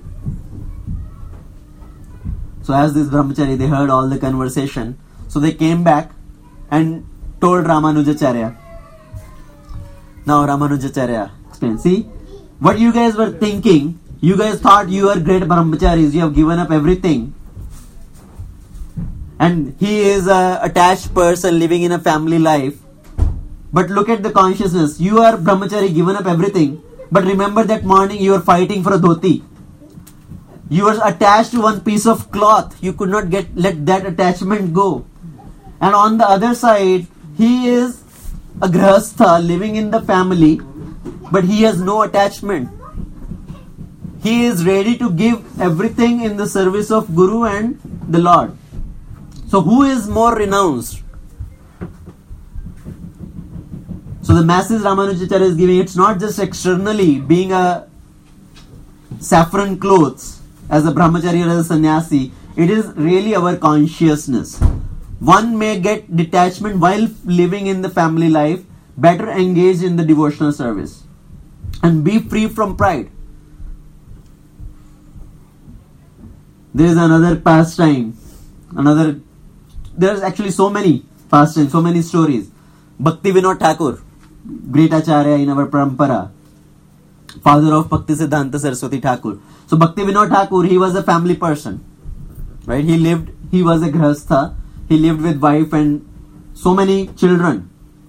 So as this brahmachari, they heard all the conversation. So they came back and told Ramanujacharya. Now Ramanujacharya explained, see, what you guys were thinking, you guys thought you are great brahmacharis, you have given up everything. And he is a attached person living in a family life. But look at the consciousness. You are brahmachari, given up everything. But remember that morning you were fighting for a dhoti. You were attached to one piece of cloth. You could not get let that attachment go. And on the other side, he is a grihastha living in the family, but he has no attachment. He is ready to give everything in the service of Guru and the Lord. So who is more renounced? So the message Ramanujacharya is giving, it's not just externally being a saffron clothes as a brahmachari or as a sannyasi. It is really our consciousness. One may get detachment while living in the family life, better engage in the devotional service and be free from pride. There is another pastime, another, there is actually so many pastimes, so many stories. Bhakti Vinod Thakur, great acharya in our parampara, father of Bhaktisiddhanta Saraswati Thakur. So Bhaktivinoda Thakur, he was a family person, right? He lived, he was a grihastha, he lived with wife and so many children.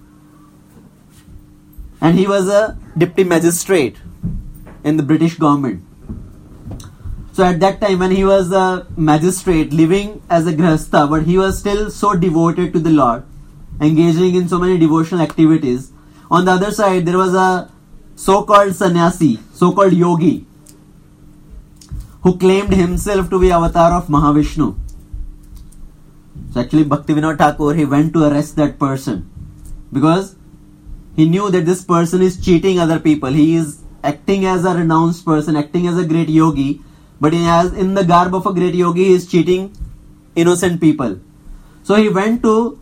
And he was a deputy magistrate in the British government. So at that time when he was a magistrate living as a grihastha, but he was still so devoted to the Lord, engaging in so many devotional activities. On the other side, there was a so-called sannyasi, so-called yogi, who claimed himself to be avatar of Mahavishnu. So actually Bhaktivinoda Thakur, he went to arrest that person because he knew that this person is cheating other people. He is acting as a renounced person, acting as a great yogi, but he has, in the garb of a great yogi, he is cheating innocent people. So he went to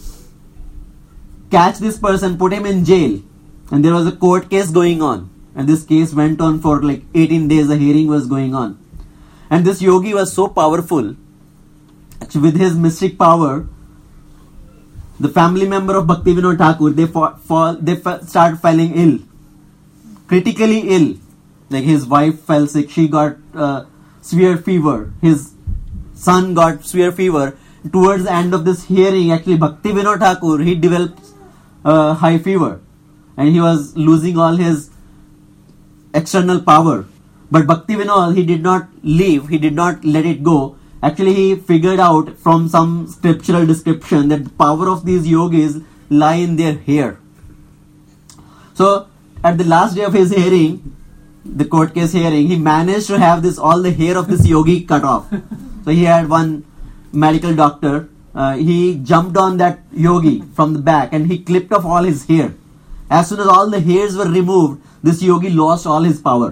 catch this person, put him in jail, and there was a court case going on, and this case went on for like eighteen days. A hearing was going on, and this yogi was so powerful. Actually, with his mystic power, the family member of Bhaktivinoda Thakur, they fall, fall they fa- start falling ill, critically ill. Like his wife fell sick, she got uh, severe fever, his son got severe fever. Towards the end of this hearing, actually Bhaktivinoda Thakur, he developed uh, high fever and he was losing all his external power. But Bhaktivinoda, he did not leave, he did not let it go. Actually, he figured out from some scriptural description that the power of these yogis lie in their hair. So at the last day of his hearing, the court case hearing, he managed to have this all the hair of this yogi cut off. So he had one medical doctor, uh, he jumped on that yogi from the back and he clipped off all his hair. As soon as all the hairs were removed, this yogi lost all his power.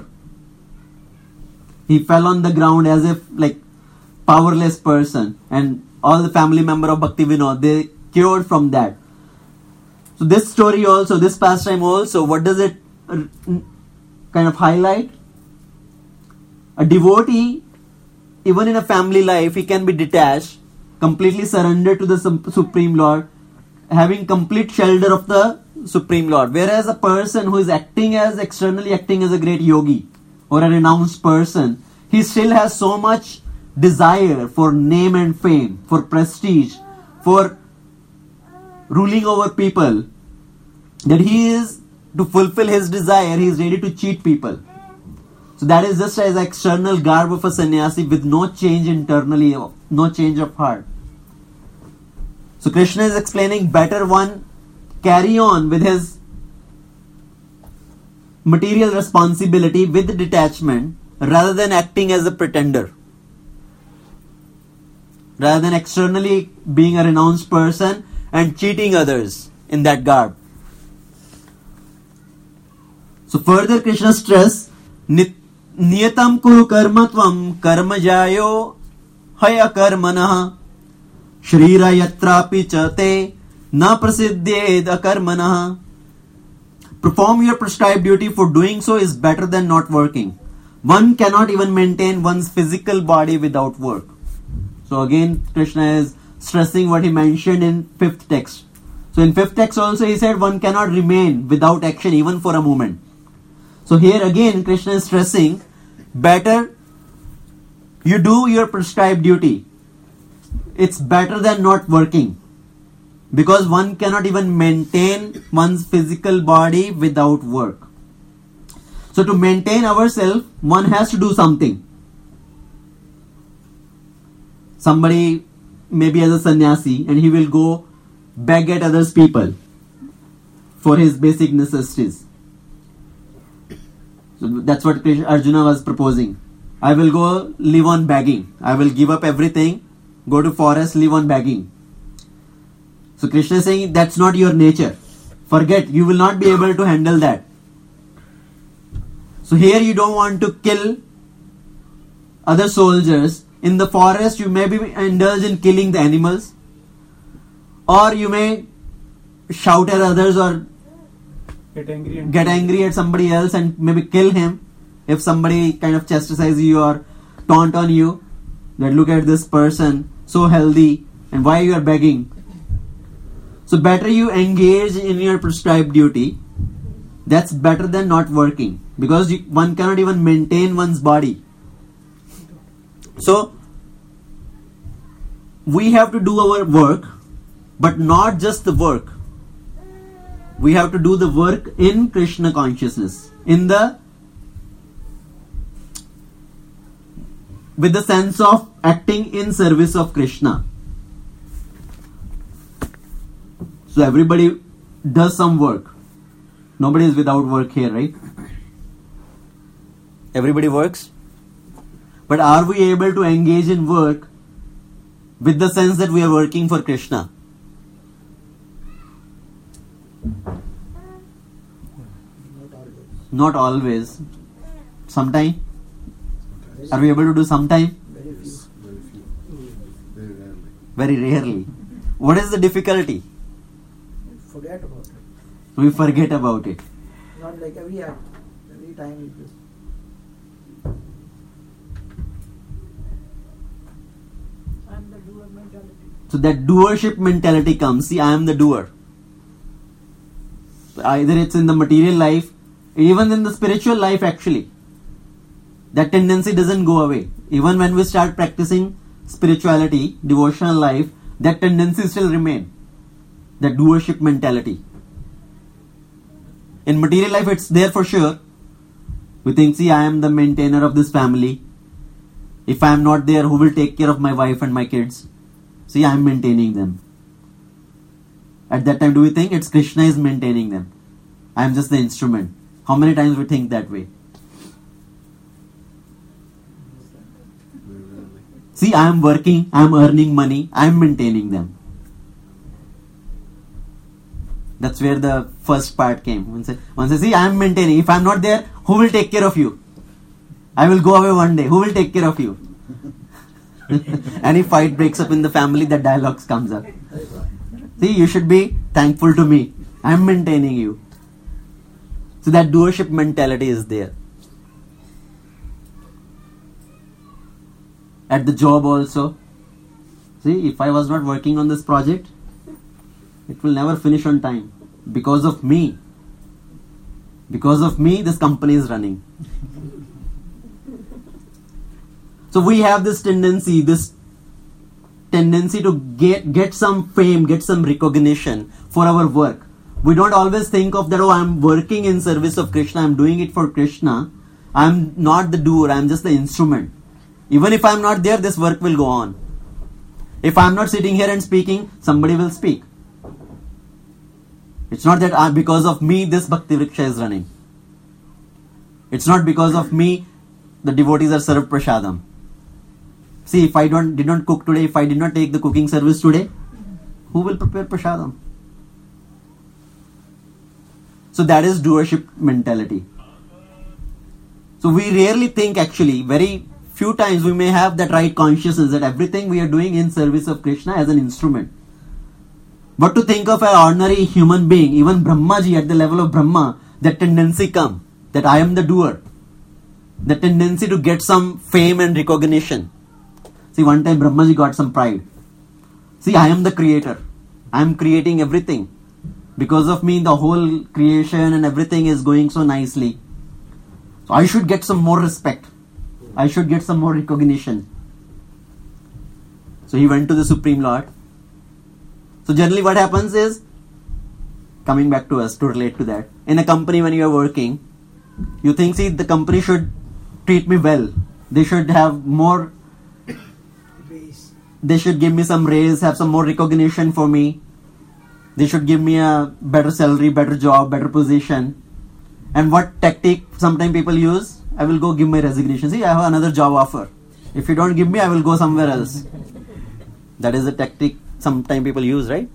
He fell on the ground as if like powerless person, and all the family member of Bhaktivinoda, they cured from that. So this story also, this pastime also, what does it uh, kind of highlight? A devotee, even in a family life, he can be detached, completely surrendered to the Supreme Lord, having complete shelter of the Supreme Lord. Whereas a person who is acting as, externally acting as a great yogi or a renounced person, he still has so much desire for name and fame, for prestige, for ruling over people, that he is, to fulfill his desire, he is ready to cheat people. So that is just as an external garb of a sannyasi with no change internally, no change of heart. So Krishna is explaining, better one carry on with his material responsibility with detachment rather than acting as a pretender. Rather than externally being a renounced person and cheating others in that garb. So further Krishna stress, niyatam kuru karmatvam karmajayo haya karmanah shrira yatrapi chate na prasiddhyed akarmanah. Perform your prescribed duty, for doing so is better than not working. One cannot even maintain one's physical body without work. So again, Krishna is stressing what he mentioned in fifth text. So in fifth text also he said one cannot remain without action even for a moment. So here again Krishna is stressing, better you do your prescribed duty. It's better than not working. Because one cannot even maintain one's physical body without work. So to maintain ourselves, one has to do something. Somebody maybe as a sannyasi and he will go beg at others people for his basic necessities. So that's what Arjuna was proposing. I will go live on begging. I will give up everything, go to forest, live on begging. So Krishna is saying that's not your nature. Forget, you will not be able to handle that. So here you don't want to kill other soldiers. In the forest you may be indulged in killing the animals, or you may shout at others or get angry, and get angry at somebody else and maybe kill him if somebody kind of chastises you or taunt on you that look at this person so healthy and why you are begging. So better you engage in your prescribed duty That's better than not working, because you, one cannot even maintain one's body. So, we have to do our work, but not just the work. We have to do the work in Krishna consciousness, in the with the sense of acting in service of Krishna. So everybody does some work. Nobody is without work here, right? Everybody works. But are we able to engage in work with the sense that we are working for Krishna? Not always. Not always. Sometime. Are we able to do sometime? Very few. Very few. Very rarely. Very rarely. What is the difficulty? Forget about it. We forget about it. Not like every act, every time you just. I'm the doer mentality. So that doership mentality comes. See, I am the doer. Either it's in the material life, even in the spiritual life actually. That tendency doesn't go away. Even when we start practicing spirituality, devotional life, that tendency still remain. That doership mentality. In material life, it's there for sure. We think, see, I am the maintainer of this family. If I am not there, who will take care of my wife and my kids? See, I am maintaining them. At that time, do we think it's Krishna is maintaining them? I am just the instrument. How many times we think that way? Very rarely. See, I am working, I am earning money, I am maintaining them. That's where the first part came. One says, one says, see, I am maintaining. If I am not there, who will take care of you? I will go away one day. Who will take care of you? Any fight breaks up in the family, that dialogue comes up. See, you should be thankful to me. I am maintaining you. So that doership mentality is there. At the job also. See, if I was not working on this project, it will never finish on time. Because of me. Because of me, this company is running. So we have this tendency, this tendency to get, get some fame, get some recognition for our work. We don't always think of that, oh, I'm working in service of Krishna, I'm doing it for Krishna. I'm not the doer, I'm just the instrument. Even if I'm not there, this work will go on. If I'm not sitting here and speaking, somebody will speak. It's not that uh, because of me, this Bhakti Vriksha is running. It's not because of me, the devotees are served prasadam. See, if I don't did not cook today, if I did not take the cooking service today, who will prepare prasadam? So that is doership mentality. So we rarely think actually, very few times we may have that right consciousness that everything we are doing in service of Krishna as an instrument. But to think of an ordinary human being, even Brahmaji at the level of Brahma, that tendency come, that I am the doer. The tendency to get some fame and recognition. See, one time Brahmaji got some pride. See, I am the creator. I am creating everything. Because of me, the whole creation and everything is going so nicely. So I should get some more respect. I should get some more recognition. So he went to the Supreme Lord. So generally what happens is, coming back to us to relate to that, in a company when you are working, you think, see, the company should treat me well. They should have more, they should give me some raise, have some more recognition for me. They should give me a better salary, better job, better position. And what tactic sometimes people use? I will go give my resignation. See, I have another job offer. If you don't give me, I will go somewhere else. That is a tactic sometimes people use, right?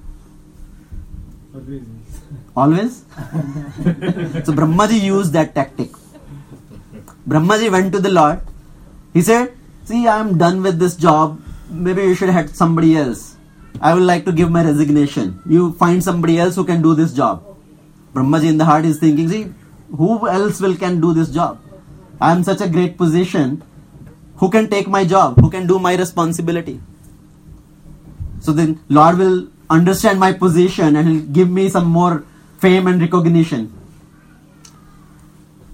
Always? So Brahmaji used that tactic. Brahmaji went to the Lord. He said, see, I am done with this job. Maybe you should have somebody else. I would like to give my resignation. You find somebody else who can do this job. Brahmaji in the heart is thinking, see, who else will can do this job? I am in such a great position. Who can take my job? Who can do my responsibility? So the Lord will understand my position and He'll give me some more fame and recognition.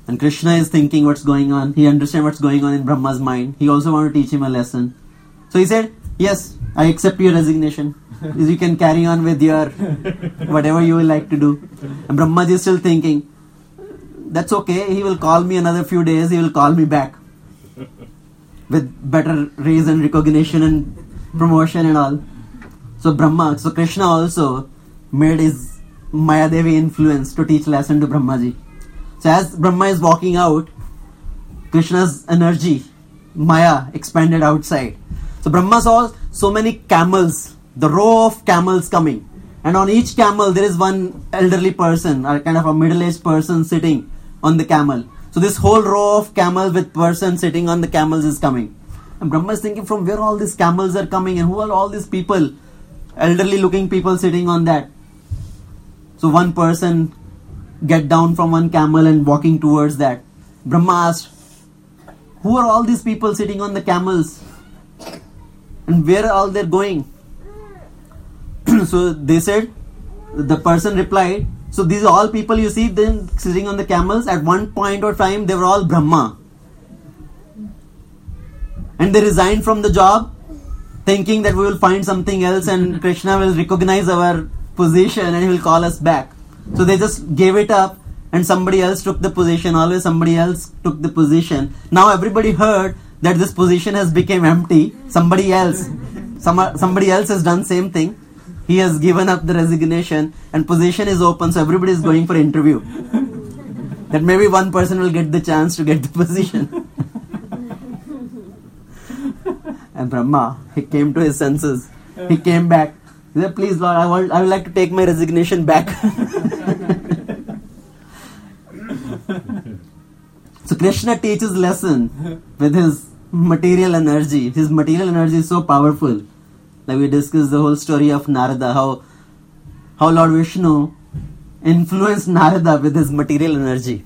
And Krishna is thinking what's going on. He understands what's going on in Brahma's mind. He also wants to teach him a lesson. So he said, yes, I accept your resignation. You can carry on with your whatever you will like to do. And Brahmaji is still thinking, that's okay. He will call me another few days. He will call me back with better raise and recognition and promotion and all. So Brahma, so Krishna also made his Mayadevi influence to teach lesson to Brahmaji. So as Brahma is walking out, Krishna's energy, Maya, expanded outside. So Brahma saw so many camels, the row of camels coming. And on each camel there is one elderly person, or kind of a middle-aged person sitting on the camel. So this whole row of camels with person sitting on the camels is coming. And Brahma is thinking, from where all these camels are coming and who are all these people, elderly looking people sitting on that. So one person get down from one camel and walking towards that. Brahma asked, who are all these people sitting on the camels? And where are all they going? So they said, the person replied, so these are all people you see then sitting on the camels. At one point of time they were all Brahma. And they resigned from the job thinking that we will find something else and Krishna will recognize our position and he will call us back. So they just gave it up and somebody else took the position. Always somebody else took the position. Now everybody heard that this position has become empty. Somebody else, some, somebody else has done same thing. He has given up the resignation and position is open. So everybody is going for interview. That maybe one person will get the chance to get the position. And Brahma, he came to his senses. He came back. He said, please Lord, I want, I would like to take my resignation back. So Krishna teaches lesson with his material energy. His material energy is so powerful. Like we discussed the whole story of Narada, how how Lord Vishnu influenced Narada with his material energy.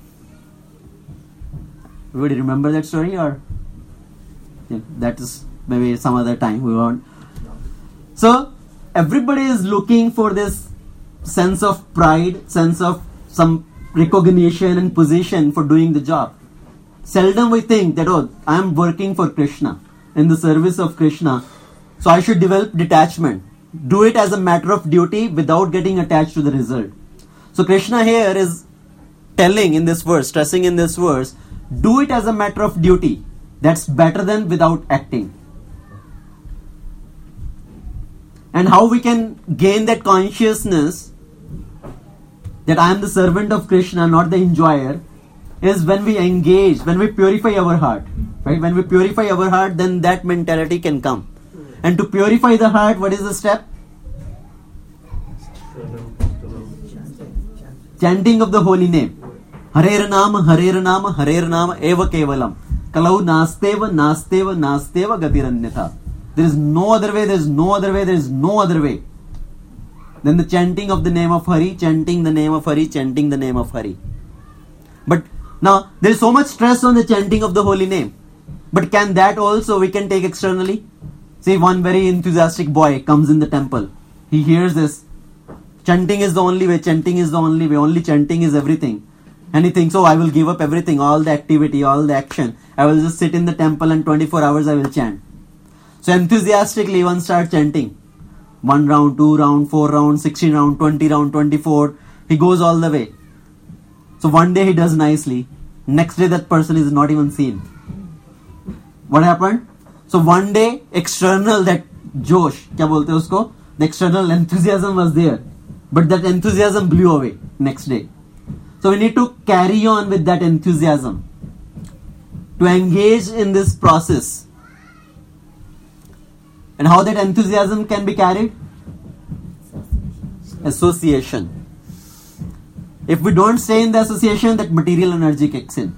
Would you remember that story, or yeah, that is maybe some other time we want. So everybody is looking for this sense of pride, sense of some recognition and position for doing the job. Seldom we think that, oh, I am working for Krishna, in the service of Krishna, so I should develop detachment. Do it as a matter of duty without getting attached to the result. So Krishna here is telling in this verse, stressing in this verse, do it as a matter of duty. That's better than without acting. And how we can gain that consciousness that I am the servant of Krishna, not the enjoyer, is when we engage, when we purify our heart. Right? When we purify our heart, then that mentality can come. And to purify the heart, what is the step? Chanting of the holy name. Harer Nama, Harer Nama, Harer Nama, Eva Kevalam. Kalau Nasteva, Nasteva, Nasteva Gatiranyatha. There is no other way, there is no other way, there is no other way. Then the chanting of the name of Hari, chanting the name of Hari, chanting the name of Hari. But now, there is so much stress on the chanting of the holy name. But can that also we can take externally? See, one very enthusiastic boy comes in the temple. He hears this. Chanting is the only way, chanting is the only way, only chanting is everything. And he thinks, oh, I will give up everything, all the activity, all the action. I will just sit in the temple and twenty-four hours I will chant. So enthusiastically one starts chanting. One round, two round, four round, sixteen round, twenty round, twenty-four. He goes all the way. So one day he does nicely. Next day that person is not even seen. What happened? So one day external that Josh, क्या बोलते हैं उसको? The external enthusiasm was there. But that enthusiasm blew away next day. So we need to carry on with that enthusiasm. To engage in this process. And how that enthusiasm can be carried? Association. If we don't stay in the association, that material energy kicks in.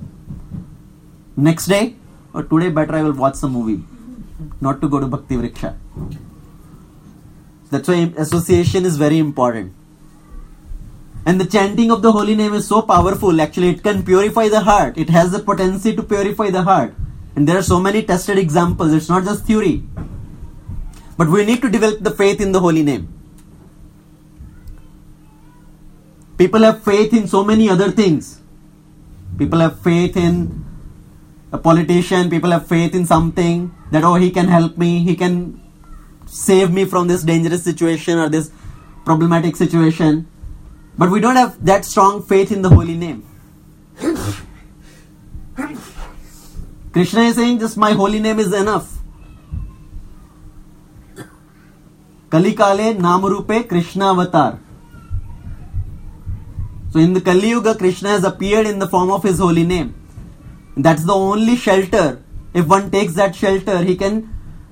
Next day, or today better I will watch some movie. Not to go to Bhakti Vriksha. That's why association is very important. And the chanting of the holy name is so powerful. Actually, it can purify the heart. It has the potency to purify the heart. And there are so many tested examples. It's not just theory. But we need to develop the faith in the holy name. People have faith in so many other things. People have faith in a politician, people have faith in something, that oh, he can help me, he can save me from this dangerous situation or this problematic situation. But we don't have that strong faith in the holy name. Krishna is saying, just my holy name is enough. Kali Kale Namarupe Krishna Avatar. So in the Kali Yuga, Krishna has appeared in the form of his holy name. That's the only shelter. If one takes that shelter, he can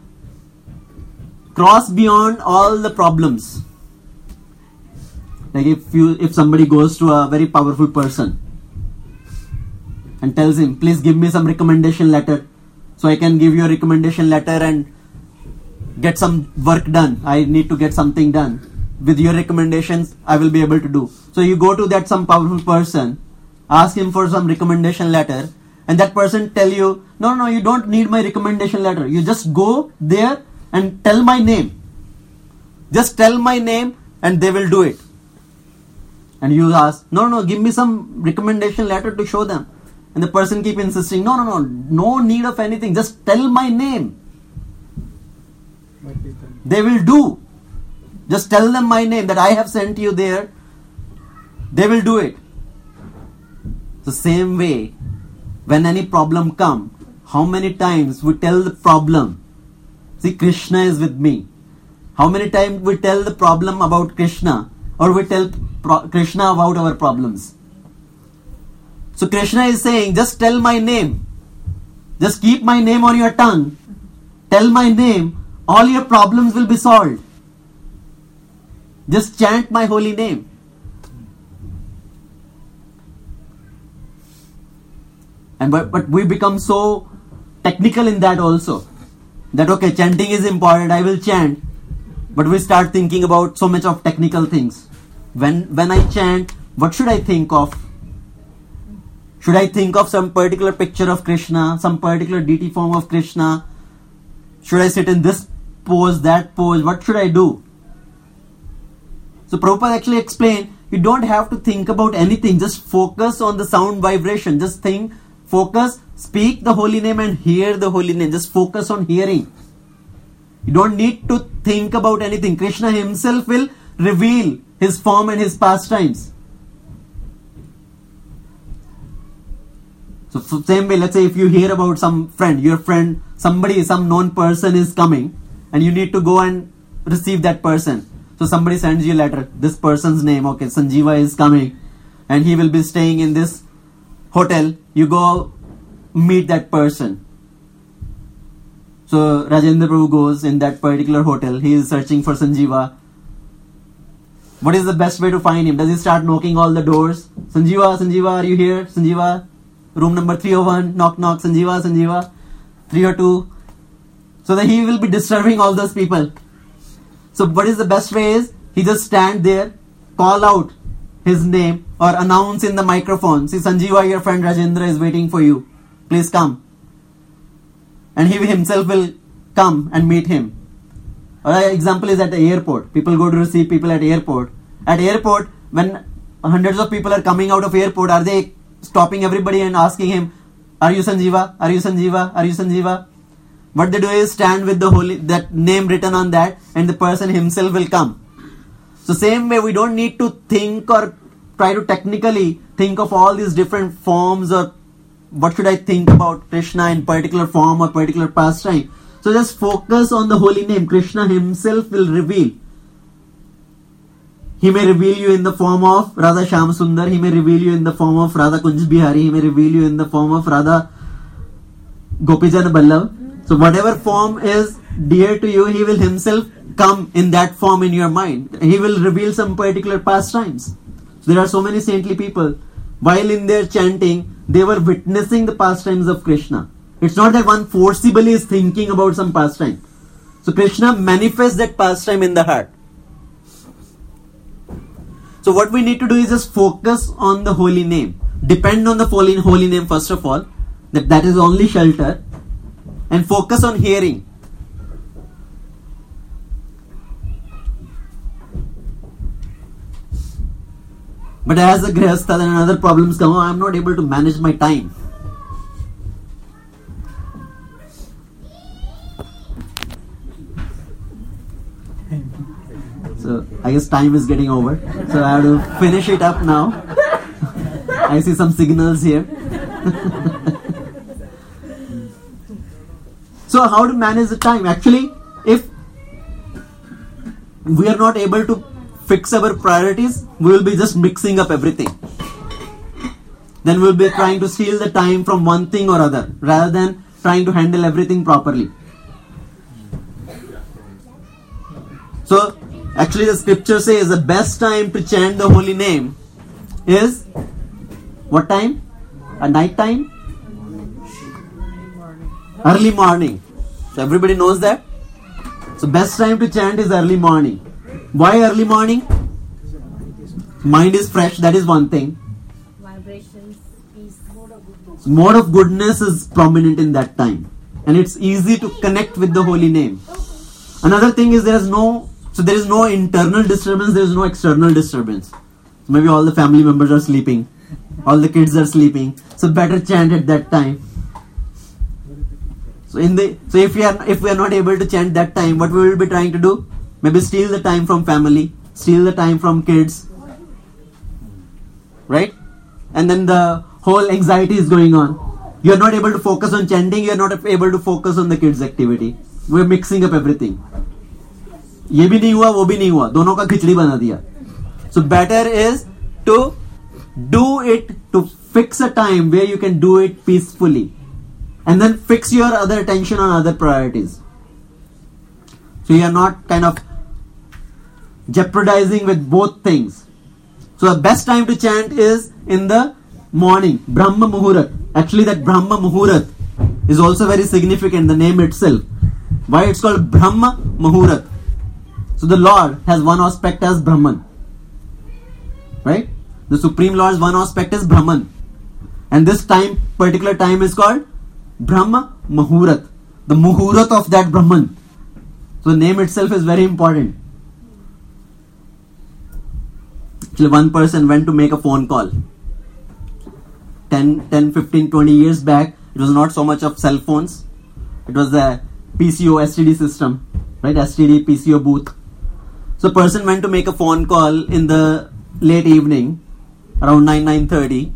cross beyond all the problems. Like if you, if somebody goes to a very powerful person and tells him, please give me some recommendation letter, so I can give you a recommendation letter and get some work done. I need to get something done. With your recommendations, I will be able to do. So you go to that some powerful person, ask him for some recommendation letter, and that person tell you, no, no, you don't need my recommendation letter. You just go there and tell my name. Just tell my name and they will do it. And you ask, no, no, give me some recommendation letter to show them. And the person keep insisting, no, no, no, no need of anything. Just tell my name. They will do. Just tell them my name, that I have sent you there. They will do it. The same way, when any problem come, how many times we tell the problem, see, Krishna is with me. How many times we tell the problem about Krishna, or we tell pro- Krishna about our problems. So Krishna is saying, just tell my name. Just keep my name on your tongue. Tell my name. All your problems will be solved. Just chant my holy name. And but, but we become so technical in that also. That okay, chanting is important, I will chant. But we start thinking about so much of technical things. When when I chant, what should I think of? Should I think of some particular picture of Krishna, some particular deity form of Krishna? Should I sit in this pose, that pose? What should I do? So Prabhupada actually explained, you don't have to think about anything. Just focus on the sound vibration. Just think, focus, speak the holy name and hear the holy name. Just focus on hearing. You don't need to think about anything. Krishna himself will reveal his form and his pastimes. So same way, let's say if you hear about some friend, your friend, somebody, some known person is coming and you need to go and receive that person. So somebody sends you a letter, this person's name, okay, Sanjeeva is coming and he will be staying in this hotel. You go meet that person. So Rajendra Prabhu goes in that particular hotel. He is searching for Sanjeeva. What is the best way to find him? Does he start knocking all the doors? Sanjeeva, Sanjeeva, are you here? Sanjeeva, room number three oh one, knock, knock, Sanjeeva, Sanjeeva, three oh two. So that he will be disturbing all those people. So what is the best way is, he just stand there, call out his name or announce in the microphone, see Sanjeeva, your friend Rajendra is waiting for you. Please come. And he himself will come and meet him. Another example is at the airport. People go to receive people at airport. At airport, when hundreds of people are coming out of airport, are they stopping everybody and asking him, are you Sanjeeva? Are you Sanjeeva? Are you Sanjeeva? What they do is stand with the holy, that name written on that, and the person himself will come. So same way, we don't need to think or try to technically think of all these different forms or what should I think about Krishna in particular form or particular pastime. So just focus on the holy name. Krishna himself will reveal. He may reveal you in the form of Radha Shyam Sundar. He may reveal you in the form of Radha Kunj Bihari. He may reveal you in the form of Radha Gopijan Ballabh. So whatever form is dear to you, he will himself come in that form in your mind. He will reveal some particular pastimes. So there are so many saintly people. While in their chanting, they were witnessing the pastimes of Krishna. It's not that one forcibly is thinking about some pastime. So Krishna manifests that pastime in the heart. So what we need to do is just focus on the holy name. Depend on the holy, holy name first of all. That that is only shelter. And focus on hearing. But as a grihastha, then another problems come. Oh, I am not able to manage my time. So I guess time is getting over. So I have to finish it up now. I see some signals here. So how to manage the time? Actually, if we are not able to fix our priorities, we will be just mixing up everything. Then we will be trying to steal the time from one thing or other, rather than trying to handle everything properly. So actually the scripture says the best time to chant the holy name is what time? At night time? Early morning. So everybody knows that. So best time to chant is early morning. Why early morning? Mind is fresh, that is one thing. Vibrations, peace, mode of goodness. Mode of goodness is prominent in that time. And it's easy to connect with the holy name. Another thing is there is no, so there is no internal disturbance, there is no external disturbance. So maybe all the family members are sleeping. All the kids are sleeping. So better chant at that time. So in the so if we are if we are not able to chant that time, what we will be trying to do? Maybe steal the time from family, steal the time from kids, right? And then the whole anxiety is going on. You are not able to focus on chanting. You are not able to focus on the kids' activity. We are mixing up everything. ये भी नहीं हुआ, वो भी नहीं हुआ. दोनों का खिचड़ी बना दिया. So better is to do it, to fix a time where you can do it peacefully. And then fix your other attention on other priorities. So you are not kind of jeopardizing with both things. So the best time to chant is in the morning, Brahma Muhurat. Actually that Brahma Muhurat is also very significant, the name itself. Why it's called Brahma Muhurat? So the Lord has one aspect as Brahman. Right? The Supreme Lord's one aspect is Brahman. And this time, particular time is called Brahma Muhurat. The Muhurat of that Brahman. So the name itself is very important. Actually, one person went to make a phone call. ten, ten, fifteen, twenty years back, it was not so much of cell phones. It was the P C O S T D system. Right? S T D, P C O booth. So a person went to make a phone call in the late evening, around nine, nine thirty.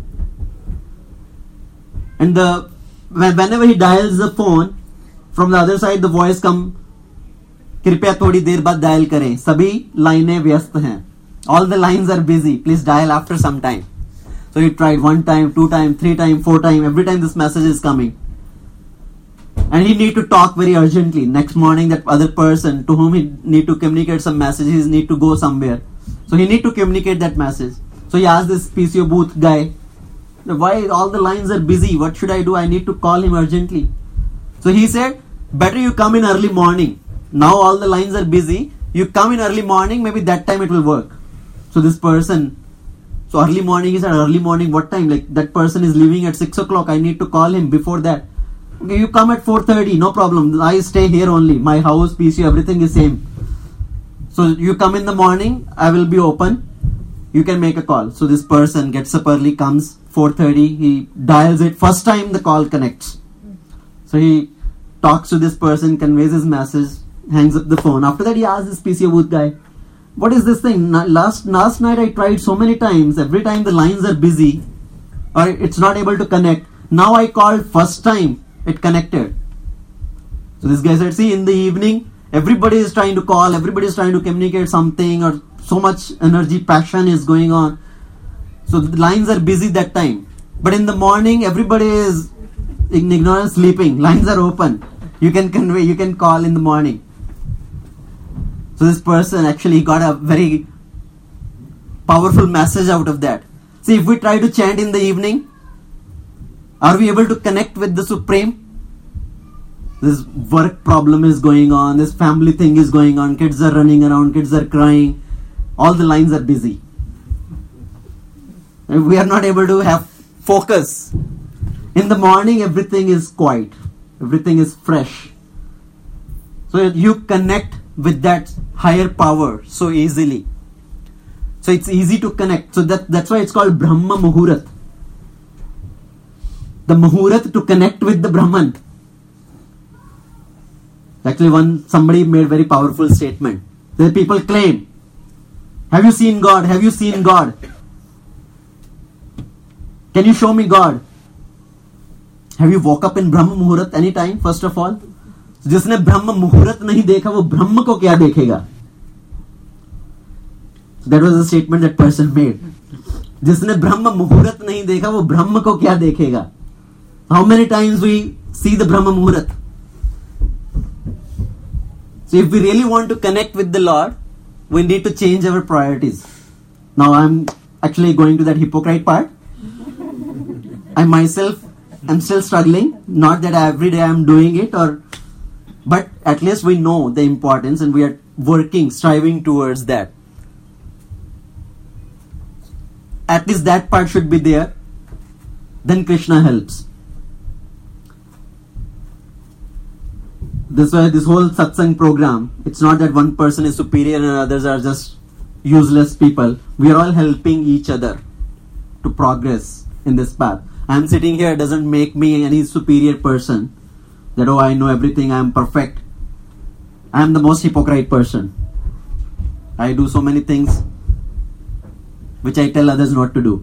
And the whenever he dials the phone, from the other side the voice come, कृपया थोड़ी देर बाद dial करें, सभी लाइनें व्यस्त हैं. All the lines are busy, please dial after some time. So he tried one time, two time, three time, four time, every time this message is coming. And he need to talk very urgently. Next morning that other person to whom he need to communicate some messages need to go somewhere. So he need to communicate that message. So he asked this P C O booth guy, why all the lines are busy? What should I do? I need to call him urgently. So he said, better you come in early morning. Now all the lines are busy. You come in early morning, maybe that time it will work. So this person, so early morning is at early morning, what time? Like that person is leaving at six o'clock. I need to call him before that. Okay, you come at four thirty, no problem. I stay here only. My house, P C, everything is same. So you come in the morning, I will be open. You can make a call. So this person gets up early, comes four thirty, he dials it. First time the call connects. So he talks to this person, conveys his message, hangs up the phone. After that he asks this P C O booth guy, what is this thing? Last, last night I tried so many times. Every time the lines are busy or it's not able to connect. Now I called first time, it connected. So this guy said, see, in the evening, everybody is trying to call, everybody is trying to communicate something, or so much energy, passion is going on. So the lines are busy that time. But in the morning, everybody is in ignorance, sleeping. Lines are open. You can convey, you can call in the morning. So this person actually got a very powerful message out of that. See, if we try to chant in the evening, are we able to connect with the Supreme? This work problem is going on, this family thing is going on, kids are running around, kids are crying, all the lines are busy. If we are not able to have focus. In the morning, everything is quiet, everything is fresh. So you connect with that higher power so easily. So it's easy to connect. So that that's why it's called Brahma Muhurat. The Muhurat to connect with the Brahman. Actually, one somebody made very powerful statement. The people claim, "Have you seen God? Have you seen God? Can you show me God?" Have you woke up in Brahma Muhurat any time? First of all, जिसने ब्रह्म मुहूर्त नहीं देखा वो ब्रह्म को क्या देखेगा? So that was the statement that person made. जिसने ब्रह्म मुहूर्त नहीं देखा वो ब्रह्म को क्या देखेगा? How many times we see the Brahma Muhurat? So if we really want to connect with the Lord, we need to change our priorities. Now I'm actually going to that hypocrite part. I myself am still struggling. Not that every day I'm doing it, or, but at least we know the importance and we are working, striving towards that. At least that part should be there. Then Krishna helps. This why this whole satsang program, it's not that one person is superior and others are just useless people. We are all helping each other to progress in this path. I am sitting here doesn't make me any superior person. That, oh, I know everything, I am perfect. I am the most hypocrite person. I do so many things which I tell others not to do.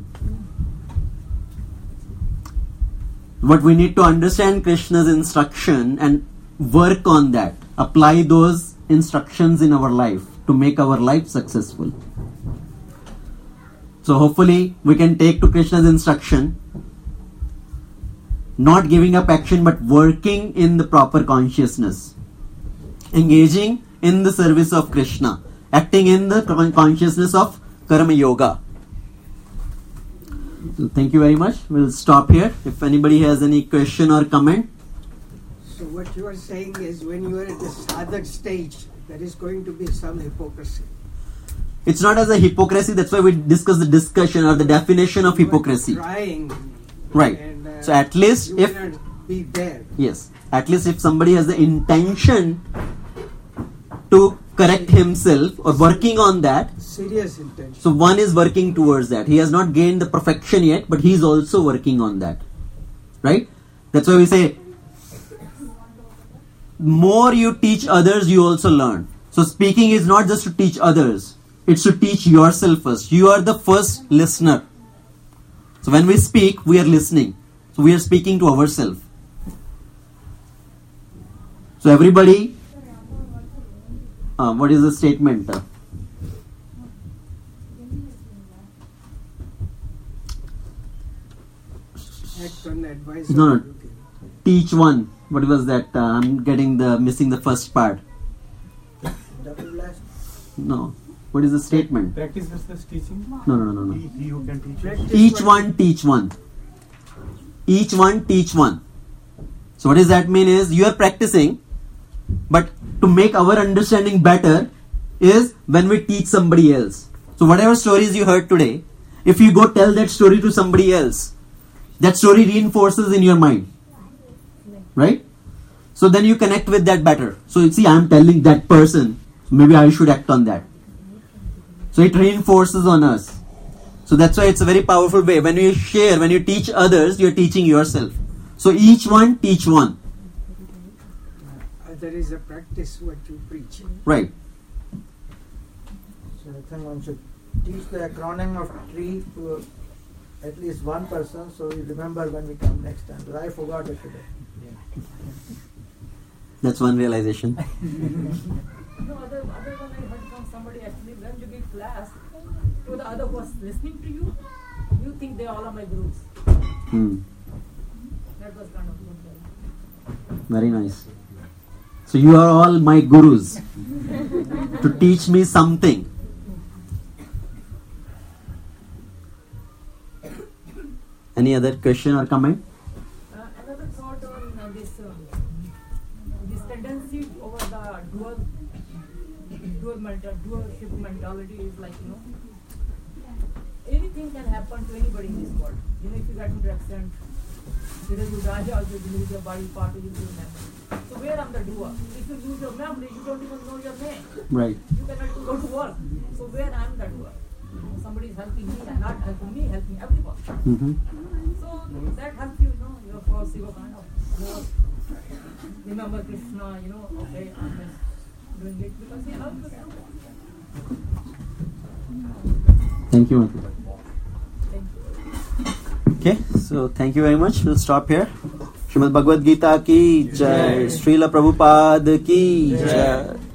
But we need to understand Krishna's instruction and work on that. Apply those instructions in our life to make our life successful. So hopefully we can take to Krishna's instruction, not giving up action but working in the proper consciousness, engaging in the service of Krishna, acting in the consciousness of Karma Yoga. So thank you very much. We'll stop here. If anybody has any question or comment. So what you are saying is when you are at the sadhak stage, there is going to be some hypocrisy. It's not as a hypocrisy, that's why we discuss the discussion or the definition of You are hypocrisy. trying. Right. And, uh, So at least you if, may not be there. yes, at least if somebody has the intention to correct himself or working on that, Serious intention. so one is working towards that. He has not gained the perfection yet, but he is also working on that. Right? That's why we say, more you teach others, you also learn. So speaking is not just to teach others, it's to teach yourself first. You are the first listener. So when we speak, we are listening. So we are speaking to ourselves. So everybody, uh, what is the statement? Uh, Act on the advice No, of no. the teach one. What was that? Uh, I'm getting the missing the first part. Double blast. No. What is the statement? Practice versus teaching. No, no, no, no. He, he who can teach. Practice Each what- one teach one. Each one teach one. So what does that mean is you are practicing, but to make our understanding better is when we teach somebody else. So whatever stories you heard today, if you go tell that story to somebody else, that story reinforces in your mind. Right? So then you connect with that better. So you see, I am telling that person, maybe I should act on that. So it reinforces on us. So that's why it's a very powerful way. When you share, when you teach others, you're teaching yourself. So each one teach one. Other is a practice what you preach. Right. So I think one should teach the acronym of tree to at least one person so we remember when we come next time. Because I forgot it today. That's one realization. No, other, other one I heard from somebody actually, when you give class to the other who was listening to you, you think they all are my gurus. Hmm. That was kind of good. Very nice. So you are all my gurus to teach me something. Any other question or comment? Uh, another thought on uh, this, uh, this tendency over the dual, dual mental, dualship mentality is like, you know, anything can happen to anybody in this world. You know, if you get into accident, either you die or you lose your body part, you lose your memory. So where am the doer? If you lose your memory, you don't even know your name. Right. You cannot go to work. So where I am the doer? somebody is helping me and not helping me, helping everyone. Mm-hmm. So that helps you, you know, your for Siva kind of, you know, remember Krishna, you know, okay, I'm just doing it because he helps us. Thank you, Mati. Thank you. Okay, so thank you very much. We'll stop here. Srimad Bhagavad Gita ki jai. Srila Prabhupada ki jai.